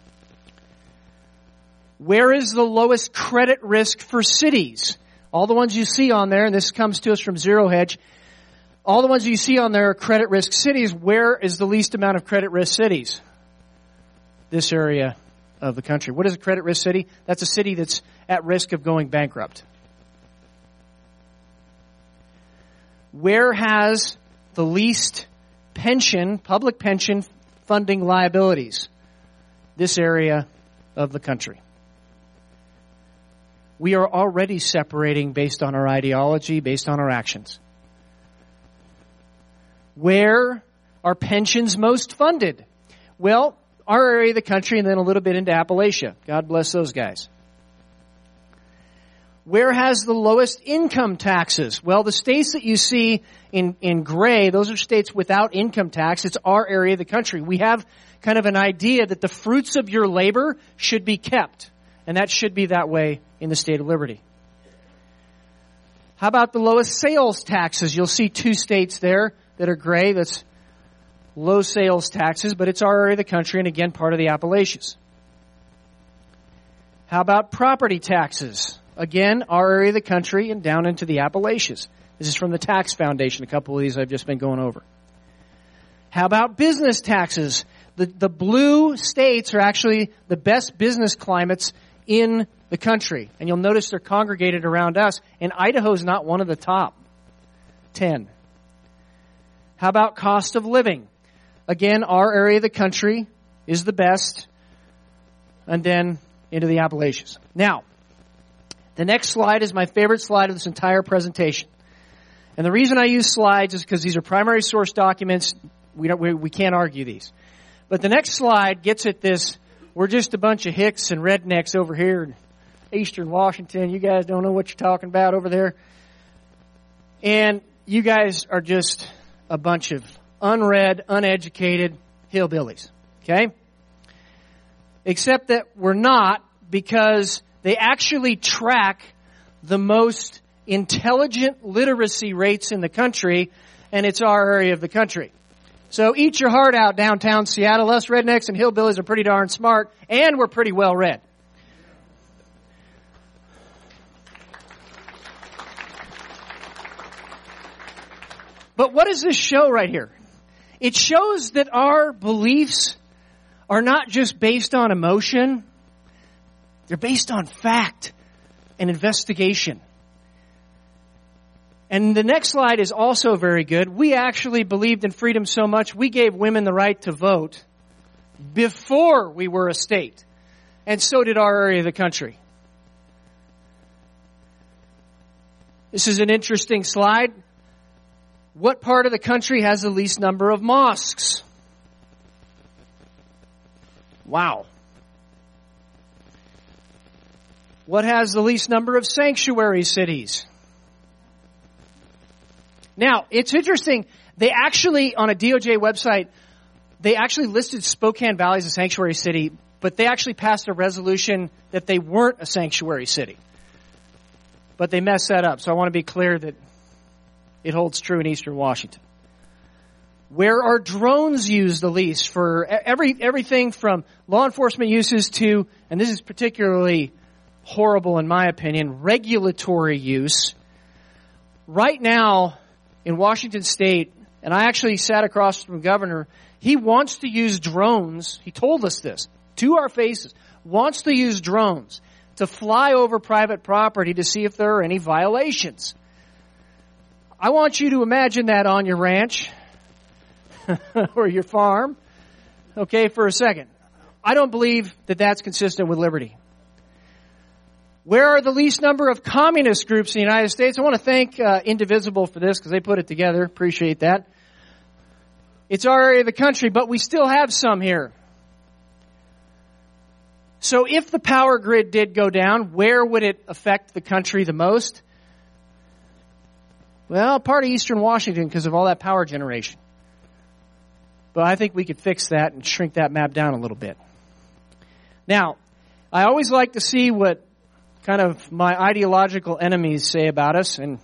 Where is the lowest credit risk for cities? All the ones you see on there, and this comes to us from Zero Hedge, all the ones you see on there are credit risk cities. Where is the least amount of credit risk cities? This area of the country. What is a credit risk city? That's a city that's at risk of going bankrupt. Where has the least pension, public pension funding liabilities? This area of the country. We are already separating based on our ideology, based on our actions. Where are pensions most funded? Well, our area of the country and then a little bit into Appalachia. God bless those guys. Where has the lowest income taxes? Well, the states that you see in gray, those are states without income tax. It's our area of the country. We have kind of an idea that the fruits of your labor should be kept. And that should be that way in the state of Liberty. How about the lowest sales taxes? You'll see 2 states there that are gray. That's low sales taxes, but it's our area of the country and again part of the Appalachians. How about property taxes? Again, our area of the country and down into the Appalachians. This is from the Tax Foundation. A couple of these I've just been going over. How about business taxes? The blue states are actually the best business climates in the country. And you'll notice they're congregated around us. And Idaho's not one of the top 10. How about cost of living? Again, our area of the country is the best. And then into the Appalachians. Now, the next slide is my favorite slide of this entire presentation. And the reason I use slides is because these are primary source documents. We can't argue these. But the next slide gets at this, we're just a bunch of hicks and rednecks over here in eastern Washington. You guys don't know what you're talking about over there. And you guys are just a bunch of unread, uneducated hillbillies. Okay? Except that we're not, because They actually track the most intelligent literacy rates in the country, and it's our area of the country. So eat your heart out, downtown Seattle. Us rednecks and hillbillies are pretty darn smart, and we're pretty well read. But what does this show right here? It shows that our beliefs are not just based on emotion. They're based on fact and investigation. And the next slide is also very good. We actually believed in freedom so much, we gave women the right to vote before we were a state. And so did our area of the country. This is an interesting slide. What part of the country has the least number of mosques? Wow. What has the least number of sanctuary cities? Now, it's interesting. They actually, on a DOJ website, they actually listed Spokane Valley as a sanctuary city, but they actually passed a resolution that they weren't a sanctuary city. But they messed that up. So I want to be clear that it holds true in Eastern Washington. Where are drones used the least? For everything from law enforcement uses to, and this is particularly horrible in my opinion, regulatory use. Right now in Washington State, and I actually sat across from the governor, he wants to use drones, he told us this, to our faces, wants to use drones to fly over private property to see if there are any violations. I want you to imagine that on your ranch or your farm, okay, for a second. I don't believe that that's consistent with liberty. Where are the least number of communist groups in the United States? I want to thank Indivisible for this because they put it together. Appreciate that. It's our area of the country, but we still have some here. So if the power grid did go down, where would it affect the country the most? Well, part of Eastern Washington because of all that power generation. But I think we could fix that and shrink that map down a little bit. Now, I always like to see what kind of my ideological enemies say about us, and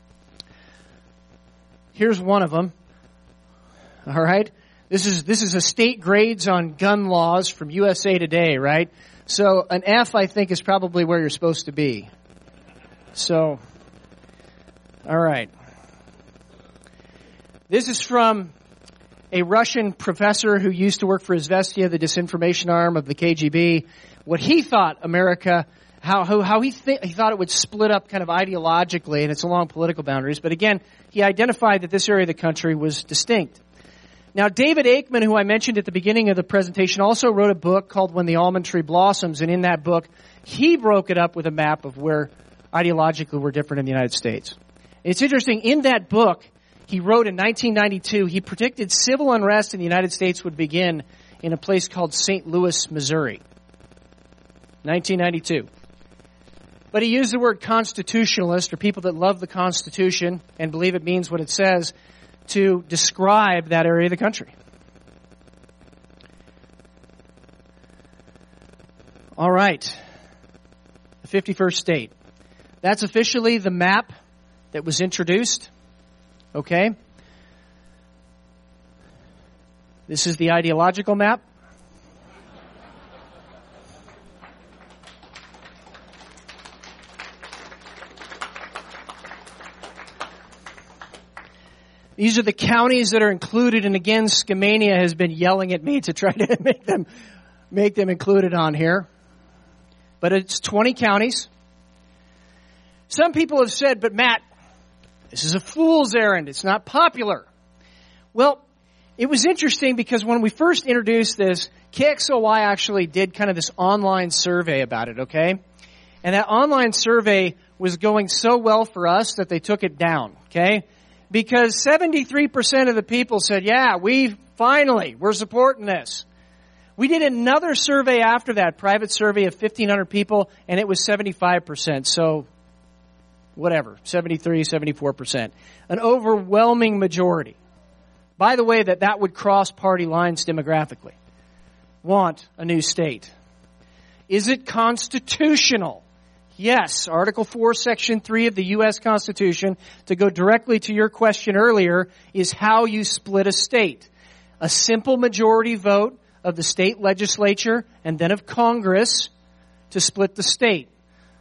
here's one of them. All right? This is a state grades on gun laws from USA Today, right? So an F, I think, is probably where you're supposed to be. So, all right. This is from a Russian professor who used to work for Izvestia, the disinformation arm of the KGB. What he thought America, how he thought it would split up kind of ideologically, and it's along political boundaries. But again, he identified that this area of the country was distinct. Now, David Aikman, who I mentioned at the beginning of the presentation, also wrote a book called When the Almond Tree Blossoms, and in that book, he broke it up with a map of where ideologically we're different in the United States. It's interesting, in that book, he wrote in 1992, he predicted civil unrest in the United States would begin in a place called St. Louis, Missouri. 1992. But he used the word constitutionalist, or people that love the Constitution and believe it means what it says, to describe that area of the country. All right. The 51st state. That's officially the map that was introduced. Okay? This is the ideological map. These are the counties that are included, and again, Scamania has been yelling at me to try to make them included on here. But it's 20 counties. Some people have said, but Matt, this is a fool's errand. It's not popular. Well, it was interesting because when we first introduced this, KXLY actually did kind of this online survey about it, okay? And that online survey was going so well for us that they took it down, okay? Because 73% of the people said, yeah, we're supporting this. We did another survey after that, private survey of 1,500 people, and it was 75%. So, whatever, 73, 74%. An overwhelming majority. By the way, that would cross party lines demographically. Want a new state. Is it constitutional? Yes, Article 4, Section 3 of the U.S. Constitution, to go directly to your question earlier, is how you split a state. A simple majority vote of the state legislature and then of Congress to split the state.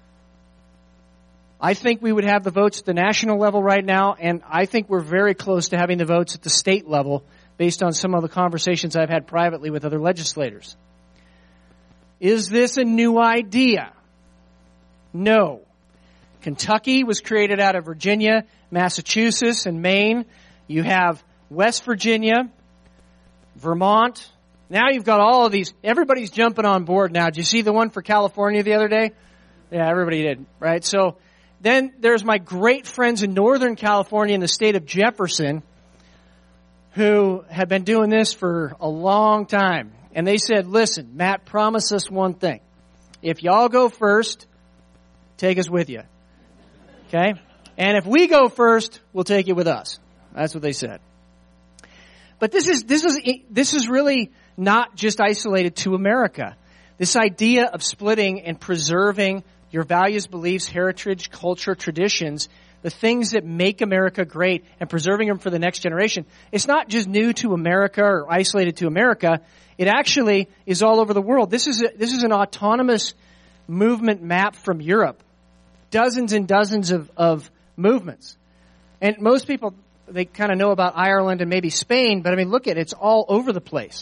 I think we would have the votes at the national level right now, and I think we're very close to having the votes at the state level based on some of the conversations I've had privately with other legislators. Is this a new idea? No. Kentucky was created out of Virginia, Massachusetts, and Maine. You have West Virginia, Vermont. Now you've got all of these. Everybody's jumping on board now. Did you see the one for California the other day? Yeah, everybody did, right? So then there's my great friends in Northern California in the state of Jefferson who have been doing this for a long time. And they said, listen, Matt, promise us one thing. If y'all go first, take us with you. Okay? And if we go first, we'll take you with us. That's what they said. But this is really not just isolated to America. This idea of splitting and preserving your values, beliefs, heritage, culture, traditions, the things that make America great, and preserving them for the next generation, it's not just new to America or isolated to America. It actually is all over the world. This is an autonomous movement map from Europe. Dozens and dozens of movements. And most people, they kind of know about Ireland and maybe Spain, but I mean, look at it, it's all over the place.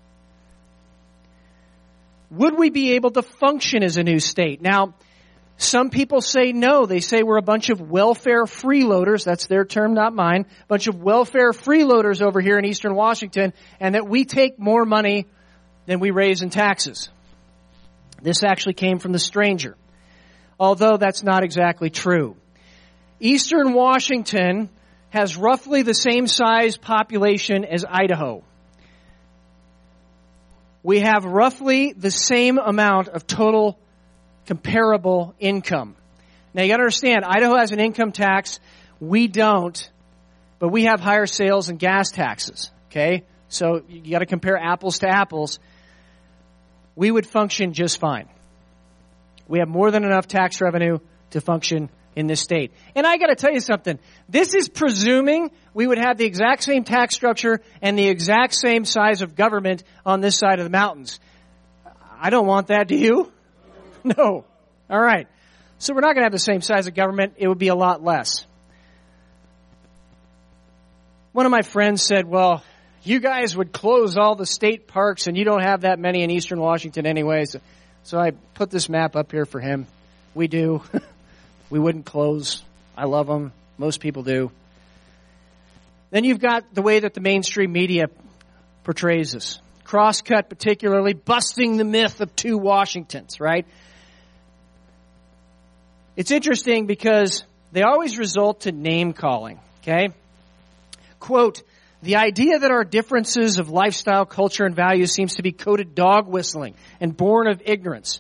Would we be able to function as a new state? Now, some people say no. They say we're a bunch of welfare freeloaders. That's their term, not mine. A bunch of welfare freeloaders over here in Eastern Washington, and that we take more money than we raise in taxes. This actually came from the Stranger, although that's not exactly true. Eastern Washington has roughly the same size population as Idaho. We have roughly the same amount of total comparable income. Now you got to understand, Idaho has an income tax. We don't, but we have higher sales and gas taxes. Okay? So you got to compare apples to apples. We would function just fine. We have more than enough tax revenue to function in this state. And I got to tell you something. This is presuming we would have the exact same tax structure and the exact same size of government on this side of the mountains. I don't want that, do you? No. All right. So we're not going to have the same size of government. It would be a lot less. One of my friends said, well, you guys would close all the state parks and you don't have that many in Eastern Washington anyways. So I put this map up here for him. We do. We wouldn't close. I love them. Most people do. Then you've got the way that the mainstream media portrays us. Crosscut particularly, busting the myth of two Washingtons, right? It's interesting because they always result to name calling, okay? Quote, the idea that our differences of lifestyle, culture, and values seems to be coded dog whistling and born of ignorance.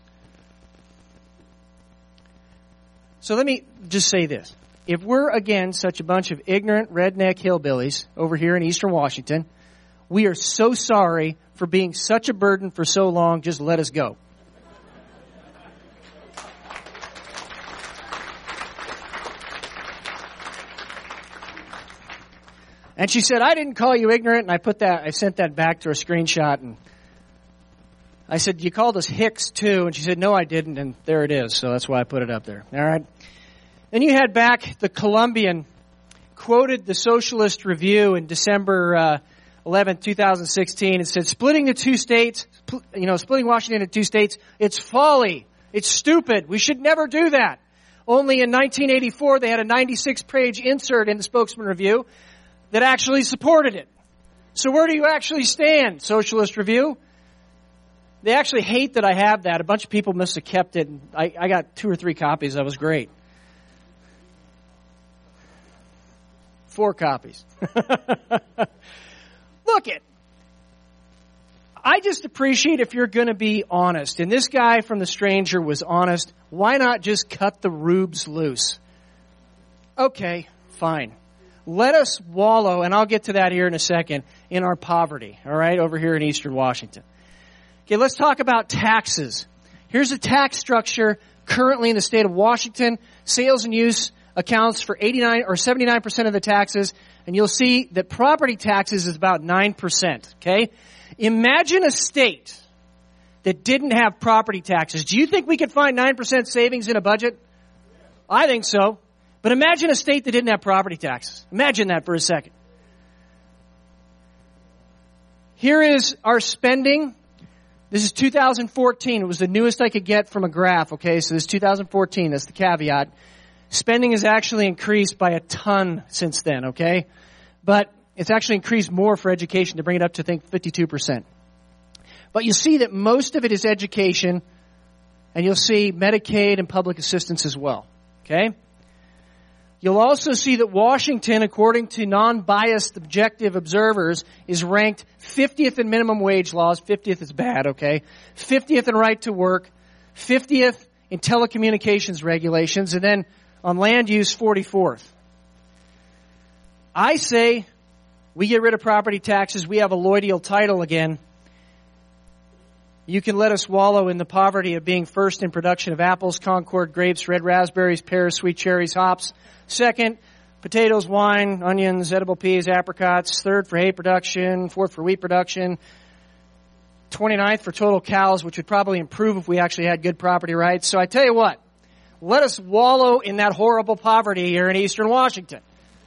So let me just say this. If we're, again, such a bunch of ignorant redneck hillbillies over here in Eastern Washington, we are so sorry for being such a burden for so long. Just let us go. And she said, I didn't call you ignorant. And I sent that back to her screenshot. And I said, you called us hicks too. And she said, no, I didn't. And there it is. So that's why I put it up there. All right. Then you had back the Columbian quoted the Socialist Review in December 11, 2016. It said, splitting Washington into two states, it's folly. It's stupid. We should never do that. Only in 1984, they had a 96-page insert in the Spokesman Review that actually supported it. So where do you actually stand, Socialist Review? They actually hate that I have that. A bunch of people must have kept it. I got 2 or 3 copies. That was great. 4 copies. Look it. I just appreciate if you're going to be honest. And this guy from The Stranger was honest. Why not just cut the rubes loose? Okay, fine. Let us wallow, and I'll get to that here in a second, in our poverty, all right, over here in Eastern Washington. Okay, let's talk about taxes. Here's a tax structure Currently in the state of Washington, sales and use accounts for 89 or 79% of the taxes, and you'll see that property taxes is about 9%, okay? Imagine a state that didn't have property taxes. Do you think we could find 9% savings in a budget? I think so. But imagine a state that didn't have property taxes. Imagine that for a second. Here is our spending. This is 2014. It was the newest I could get from a graph, okay? So this is 2014. That's the caveat. Spending has actually increased by a ton since then, okay? But it's actually increased more for education to bring it up to, I think, 52%. But you see that most of it is education, and you'll see Medicaid and public assistance as well, okay? You'll also see that Washington, according to non-biased objective observers, is ranked 50th in minimum wage laws. 50th is bad, okay? 50th in right to work. 50th in telecommunications regulations. And then on land use, 44th. I say we get rid of property taxes. We have a Lloydial title again. You can let us wallow in the poverty of being first in production of apples, Concord grapes, red raspberries, pears, sweet cherries, hops. Second, potatoes, wine, onions, edible peas, apricots. Third for hay production. Fourth for wheat production. 29th for total cows, which would probably improve if we actually had good property rights. So I tell you what, let us wallow in that horrible poverty here in eastern Washington.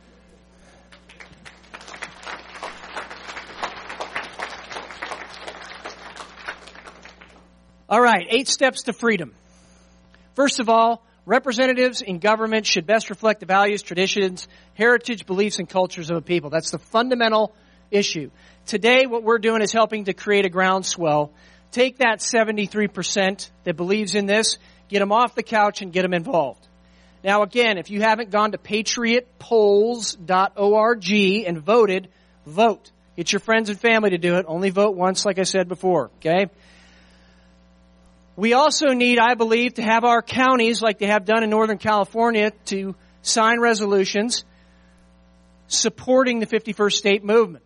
All right, 8 steps to freedom. First of all, representatives in government should best reflect the values, traditions, heritage, beliefs, and cultures of a people. That's the fundamental issue. Today, what we're doing is helping to create a groundswell. Take that 73% that believes in this, get them off the couch, and get them involved. Now, again, if you haven't gone to patriotpolls.org and voted, vote. Get your friends and family to do it. Only vote once, like I said before, okay? We also need, I believe, to have our counties, like they have done in Northern California, to sign resolutions supporting the 51st State Movement.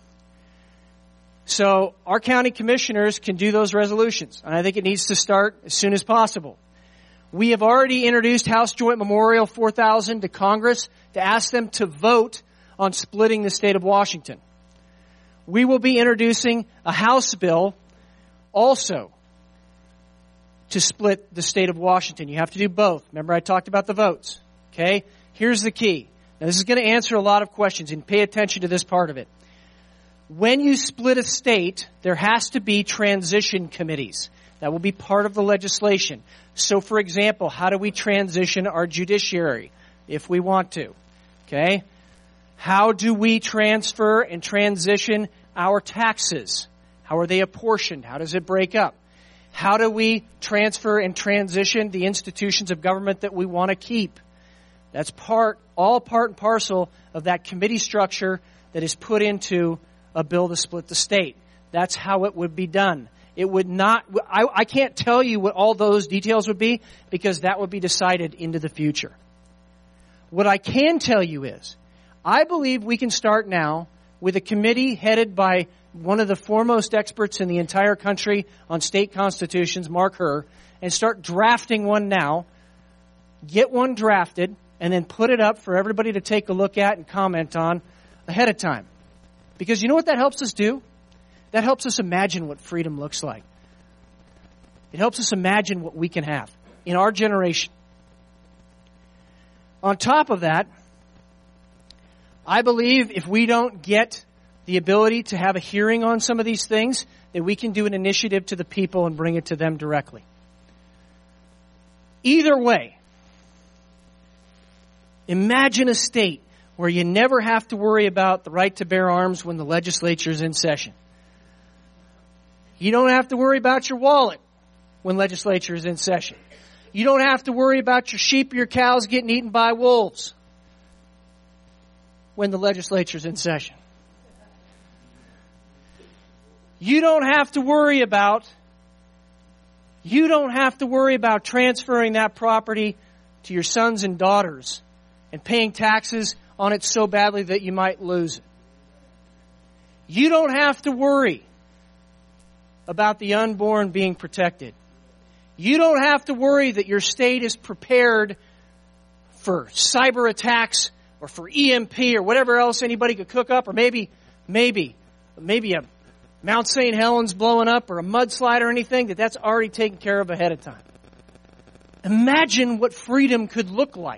So our county commissioners can do those resolutions, and I think it needs to start as soon as possible. We have already introduced House Joint Memorial 4000 to Congress to ask them to vote on splitting the state of Washington. We will be introducing a House bill also to split the state of Washington. You have to do both. Remember, I talked about the votes. Okay? Here's the key. Now, this is going to answer a lot of questions, and pay attention to this part of it. When you split a state, there has to be transition committees. That will be part of the legislation. So, for example, how do we transition our judiciary if we want to? Okay? How do we transfer and transition our taxes? How are they apportioned? How does it break up? How do we transfer and transition the institutions of government that we want to keep? That's all part and parcel of that committee structure that is put into a bill to split the state. That's how it would be done. It would not, I can't tell you what all those details would be because that would be decided into the future. What I can tell you is, I believe we can start now with a committee headed by one of the foremost experts in the entire country on state constitutions, Mark Herr, and start drafting one now, get one drafted, and then put it up for everybody to take a look at and comment on ahead of time. Because you know what that helps us do? That helps us imagine what freedom looks like. It helps us imagine what we can have in our generation. On top of that, I believe if we don't get the ability to have a hearing on some of these things, that we can do an initiative to the people and bring it to them directly. Either way, imagine a state where you never have to worry about the right to bear arms when the legislature is in session. You don't have to worry about your wallet when legislature is in session. You don't have to worry about your sheep or your cows getting eaten by wolves when the legislature is in session. You don't have to worry about transferring that property to your sons and daughters and paying taxes on it so badly that you might lose it. You don't have to worry about the unborn being protected. You don't have to worry that your state is prepared for cyber attacks or for EMP or whatever else anybody could cook up, or maybe a Mount St. Helens blowing up or a mudslide or anything, that's already taken care of ahead of time. Imagine what freedom could look like.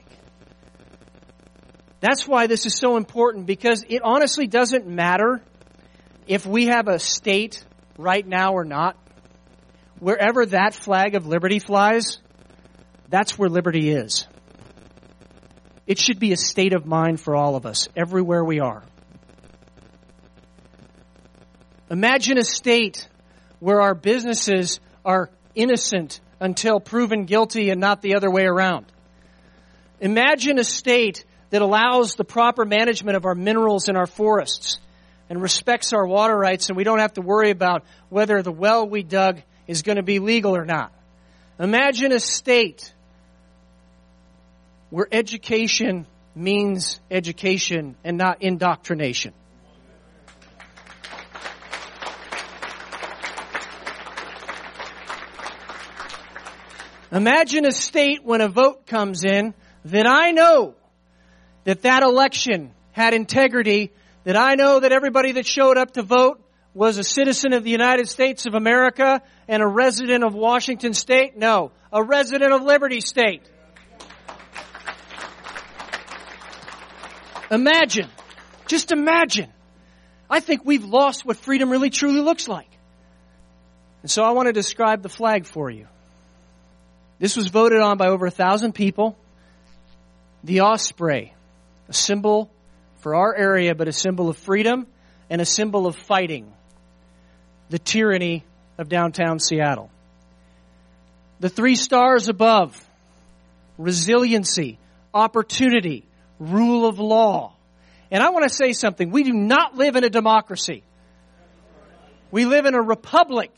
That's why this is so important, because it honestly doesn't matter if we have a state right now or not. Wherever that flag of liberty flies, that's where liberty is. It should be a state of mind for all of us, everywhere we are. Imagine a state where our businesses are innocent until proven guilty and not the other way around. Imagine a state that allows the proper management of our minerals in our forests and respects our water rights, and we don't have to worry about whether the well we dug is going to be legal or not. Imagine a state where education means education and not indoctrination. Imagine a state when a vote comes in that I know that election had integrity, that I know that everybody that showed up to vote was a citizen of the United States of America and a resident of Washington State? No, a resident of Liberty State. Imagine, just imagine. I think we've lost what freedom really truly looks like. And so I want to describe the flag for you. This was voted on by over 1,000 people. The osprey, a symbol for our area, but a symbol of freedom and a symbol of fighting the tyranny of downtown Seattle. The 3 stars above, resiliency, opportunity, rule of law. And I want to say something. We do not live in a democracy. We live in a republic.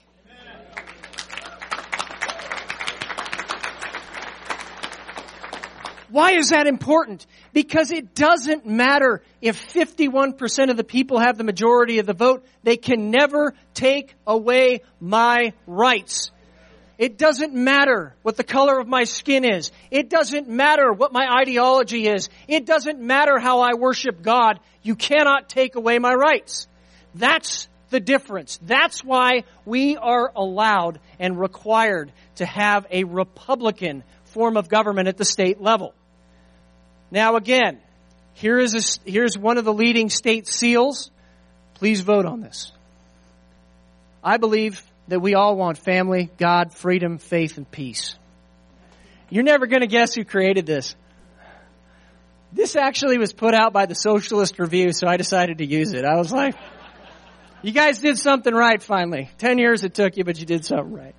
Why is that important? Because it doesn't matter if 51% of the people have the majority of the vote. They can never take away my rights. It doesn't matter what the color of my skin is. It doesn't matter what my ideology is. It doesn't matter how I worship God. You cannot take away my rights. That's the difference. That's why we are allowed and required to have a Republican form of government at the state level. Now again, here's one of the leading state seals. Please vote on this. I believe that we all want family, God, freedom, faith, and peace. You're never going to guess who created this. This actually was put out by the Socialist Review, so I decided to use it. I was like, you guys did something right finally. 10 years it took you, but you did something right.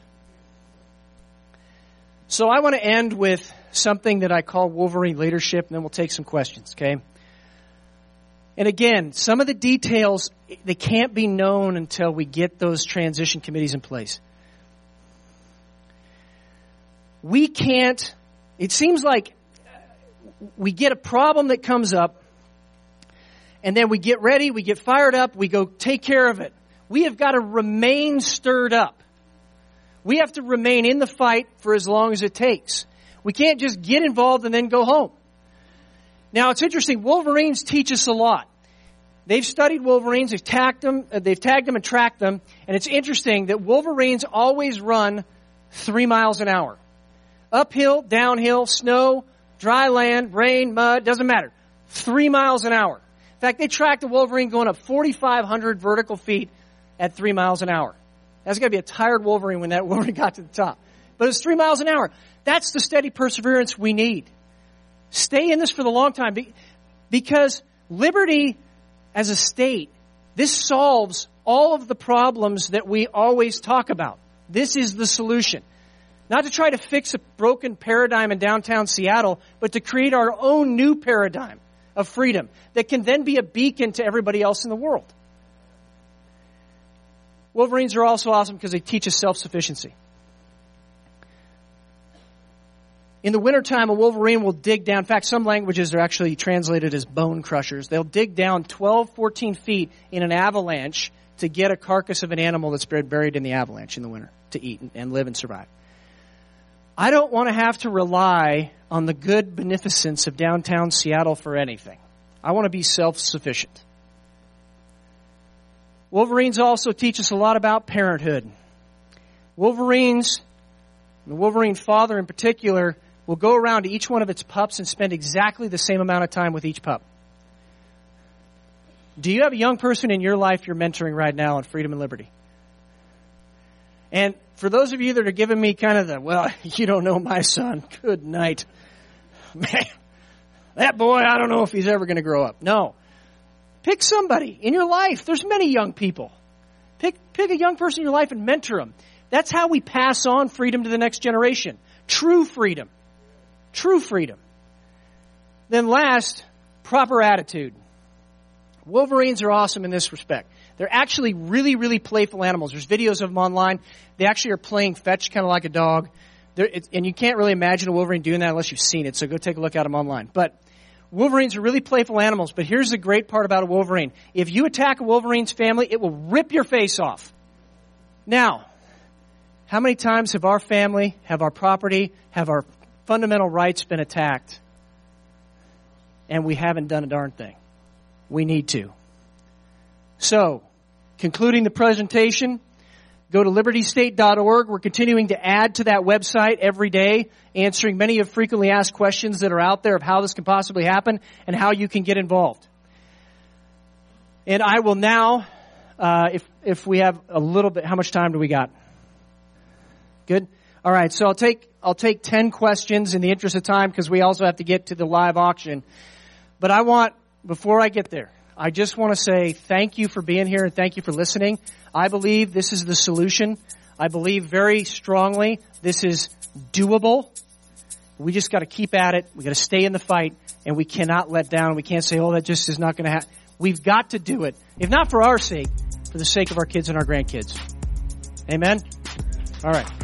So I want to end with something that I call Wolverine leadership, and then we'll take some questions, okay? And again, some of the details, they can't be known until we get those transition committees in place. We can't, it seems like we get a problem that comes up, and then we get ready, we get fired up, we go take care of it. We have got to remain stirred up. We have to remain in the fight for as long as it takes. We can't just get involved and then go home. Now, it's interesting. Wolverines teach us a lot. They've studied Wolverines. They've tagged them and tracked them. And it's interesting that Wolverines always run 3 miles an hour. Uphill, downhill, snow, dry land, rain, mud, doesn't matter. 3 miles an hour. In fact, they tracked a Wolverine going up 4,500 vertical feet at 3 miles an hour. That's got to be a tired Wolverine when that Wolverine got to the top. But it's 3 miles an hour. That's the steady perseverance we need. Stay in this for the long time. Because liberty as a state, this solves all of the problems that we always talk about. This is the solution. Not to try to fix a broken paradigm in downtown Seattle, but to create our own new paradigm of freedom that can then be a beacon to everybody else in the world. Wolverines are also awesome because they teach us self-sufficiency. In the wintertime, a Wolverine will dig down. In fact, some languages are actually translated as bone crushers. They'll dig down 12, 14 feet in an avalanche to get a carcass of an animal that's buried in the avalanche in the winter to eat and live and survive. I don't want to have to rely on the good beneficence of downtown Seattle for anything. I want to be self-sufficient. Wolverines also teach us a lot about parenthood. Wolverines, the Wolverine father in particular, will go around to each one of its pups and spend exactly the same amount of time with each pup. Do you have a young person in your life you're mentoring right now on freedom and liberty? And for those of you that are giving me kind of the, well, you don't know my son, good night. Man, that boy, I don't know if he's ever going to grow up. No. Pick somebody in your life. There's many young people. Pick a young person in your life and mentor them. That's how we pass on freedom to the next generation. True freedom. True freedom. Then last, proper attitude. Wolverines are awesome in this respect. They're actually really, really playful animals. There's videos of them online. They actually are playing fetch kind of like a dog. And you can't really imagine a Wolverine doing that unless you've seen it, so go take a look at them online. But Wolverines are really playful animals, but here's the great part about a Wolverine. If you attack a Wolverine's family, it will rip your face off. Now, how many times have our family, have our property, have our fundamental rights been attacked, and we haven't done a darn thing? We need to. So, concluding the presentation, go to libertystate.org. We're continuing to add to that website every day, answering many of frequently asked questions that are out there of how this can possibly happen and how you can get involved. And I will now, if we have a little bit, how much time do we got? Good? All right, so I'll take 10 questions in the interest of time because we also have to get to the live auction. But before I get there, I just want to say thank you for being here and thank you for listening. I believe this is the solution. I believe very strongly this is doable. We just got to keep at it. We got to stay in the fight, and we cannot let down. We can't say, "Oh, that just is not going to happen." We've got to do it, if not for our sake, for the sake of our kids and our grandkids. Amen. All right.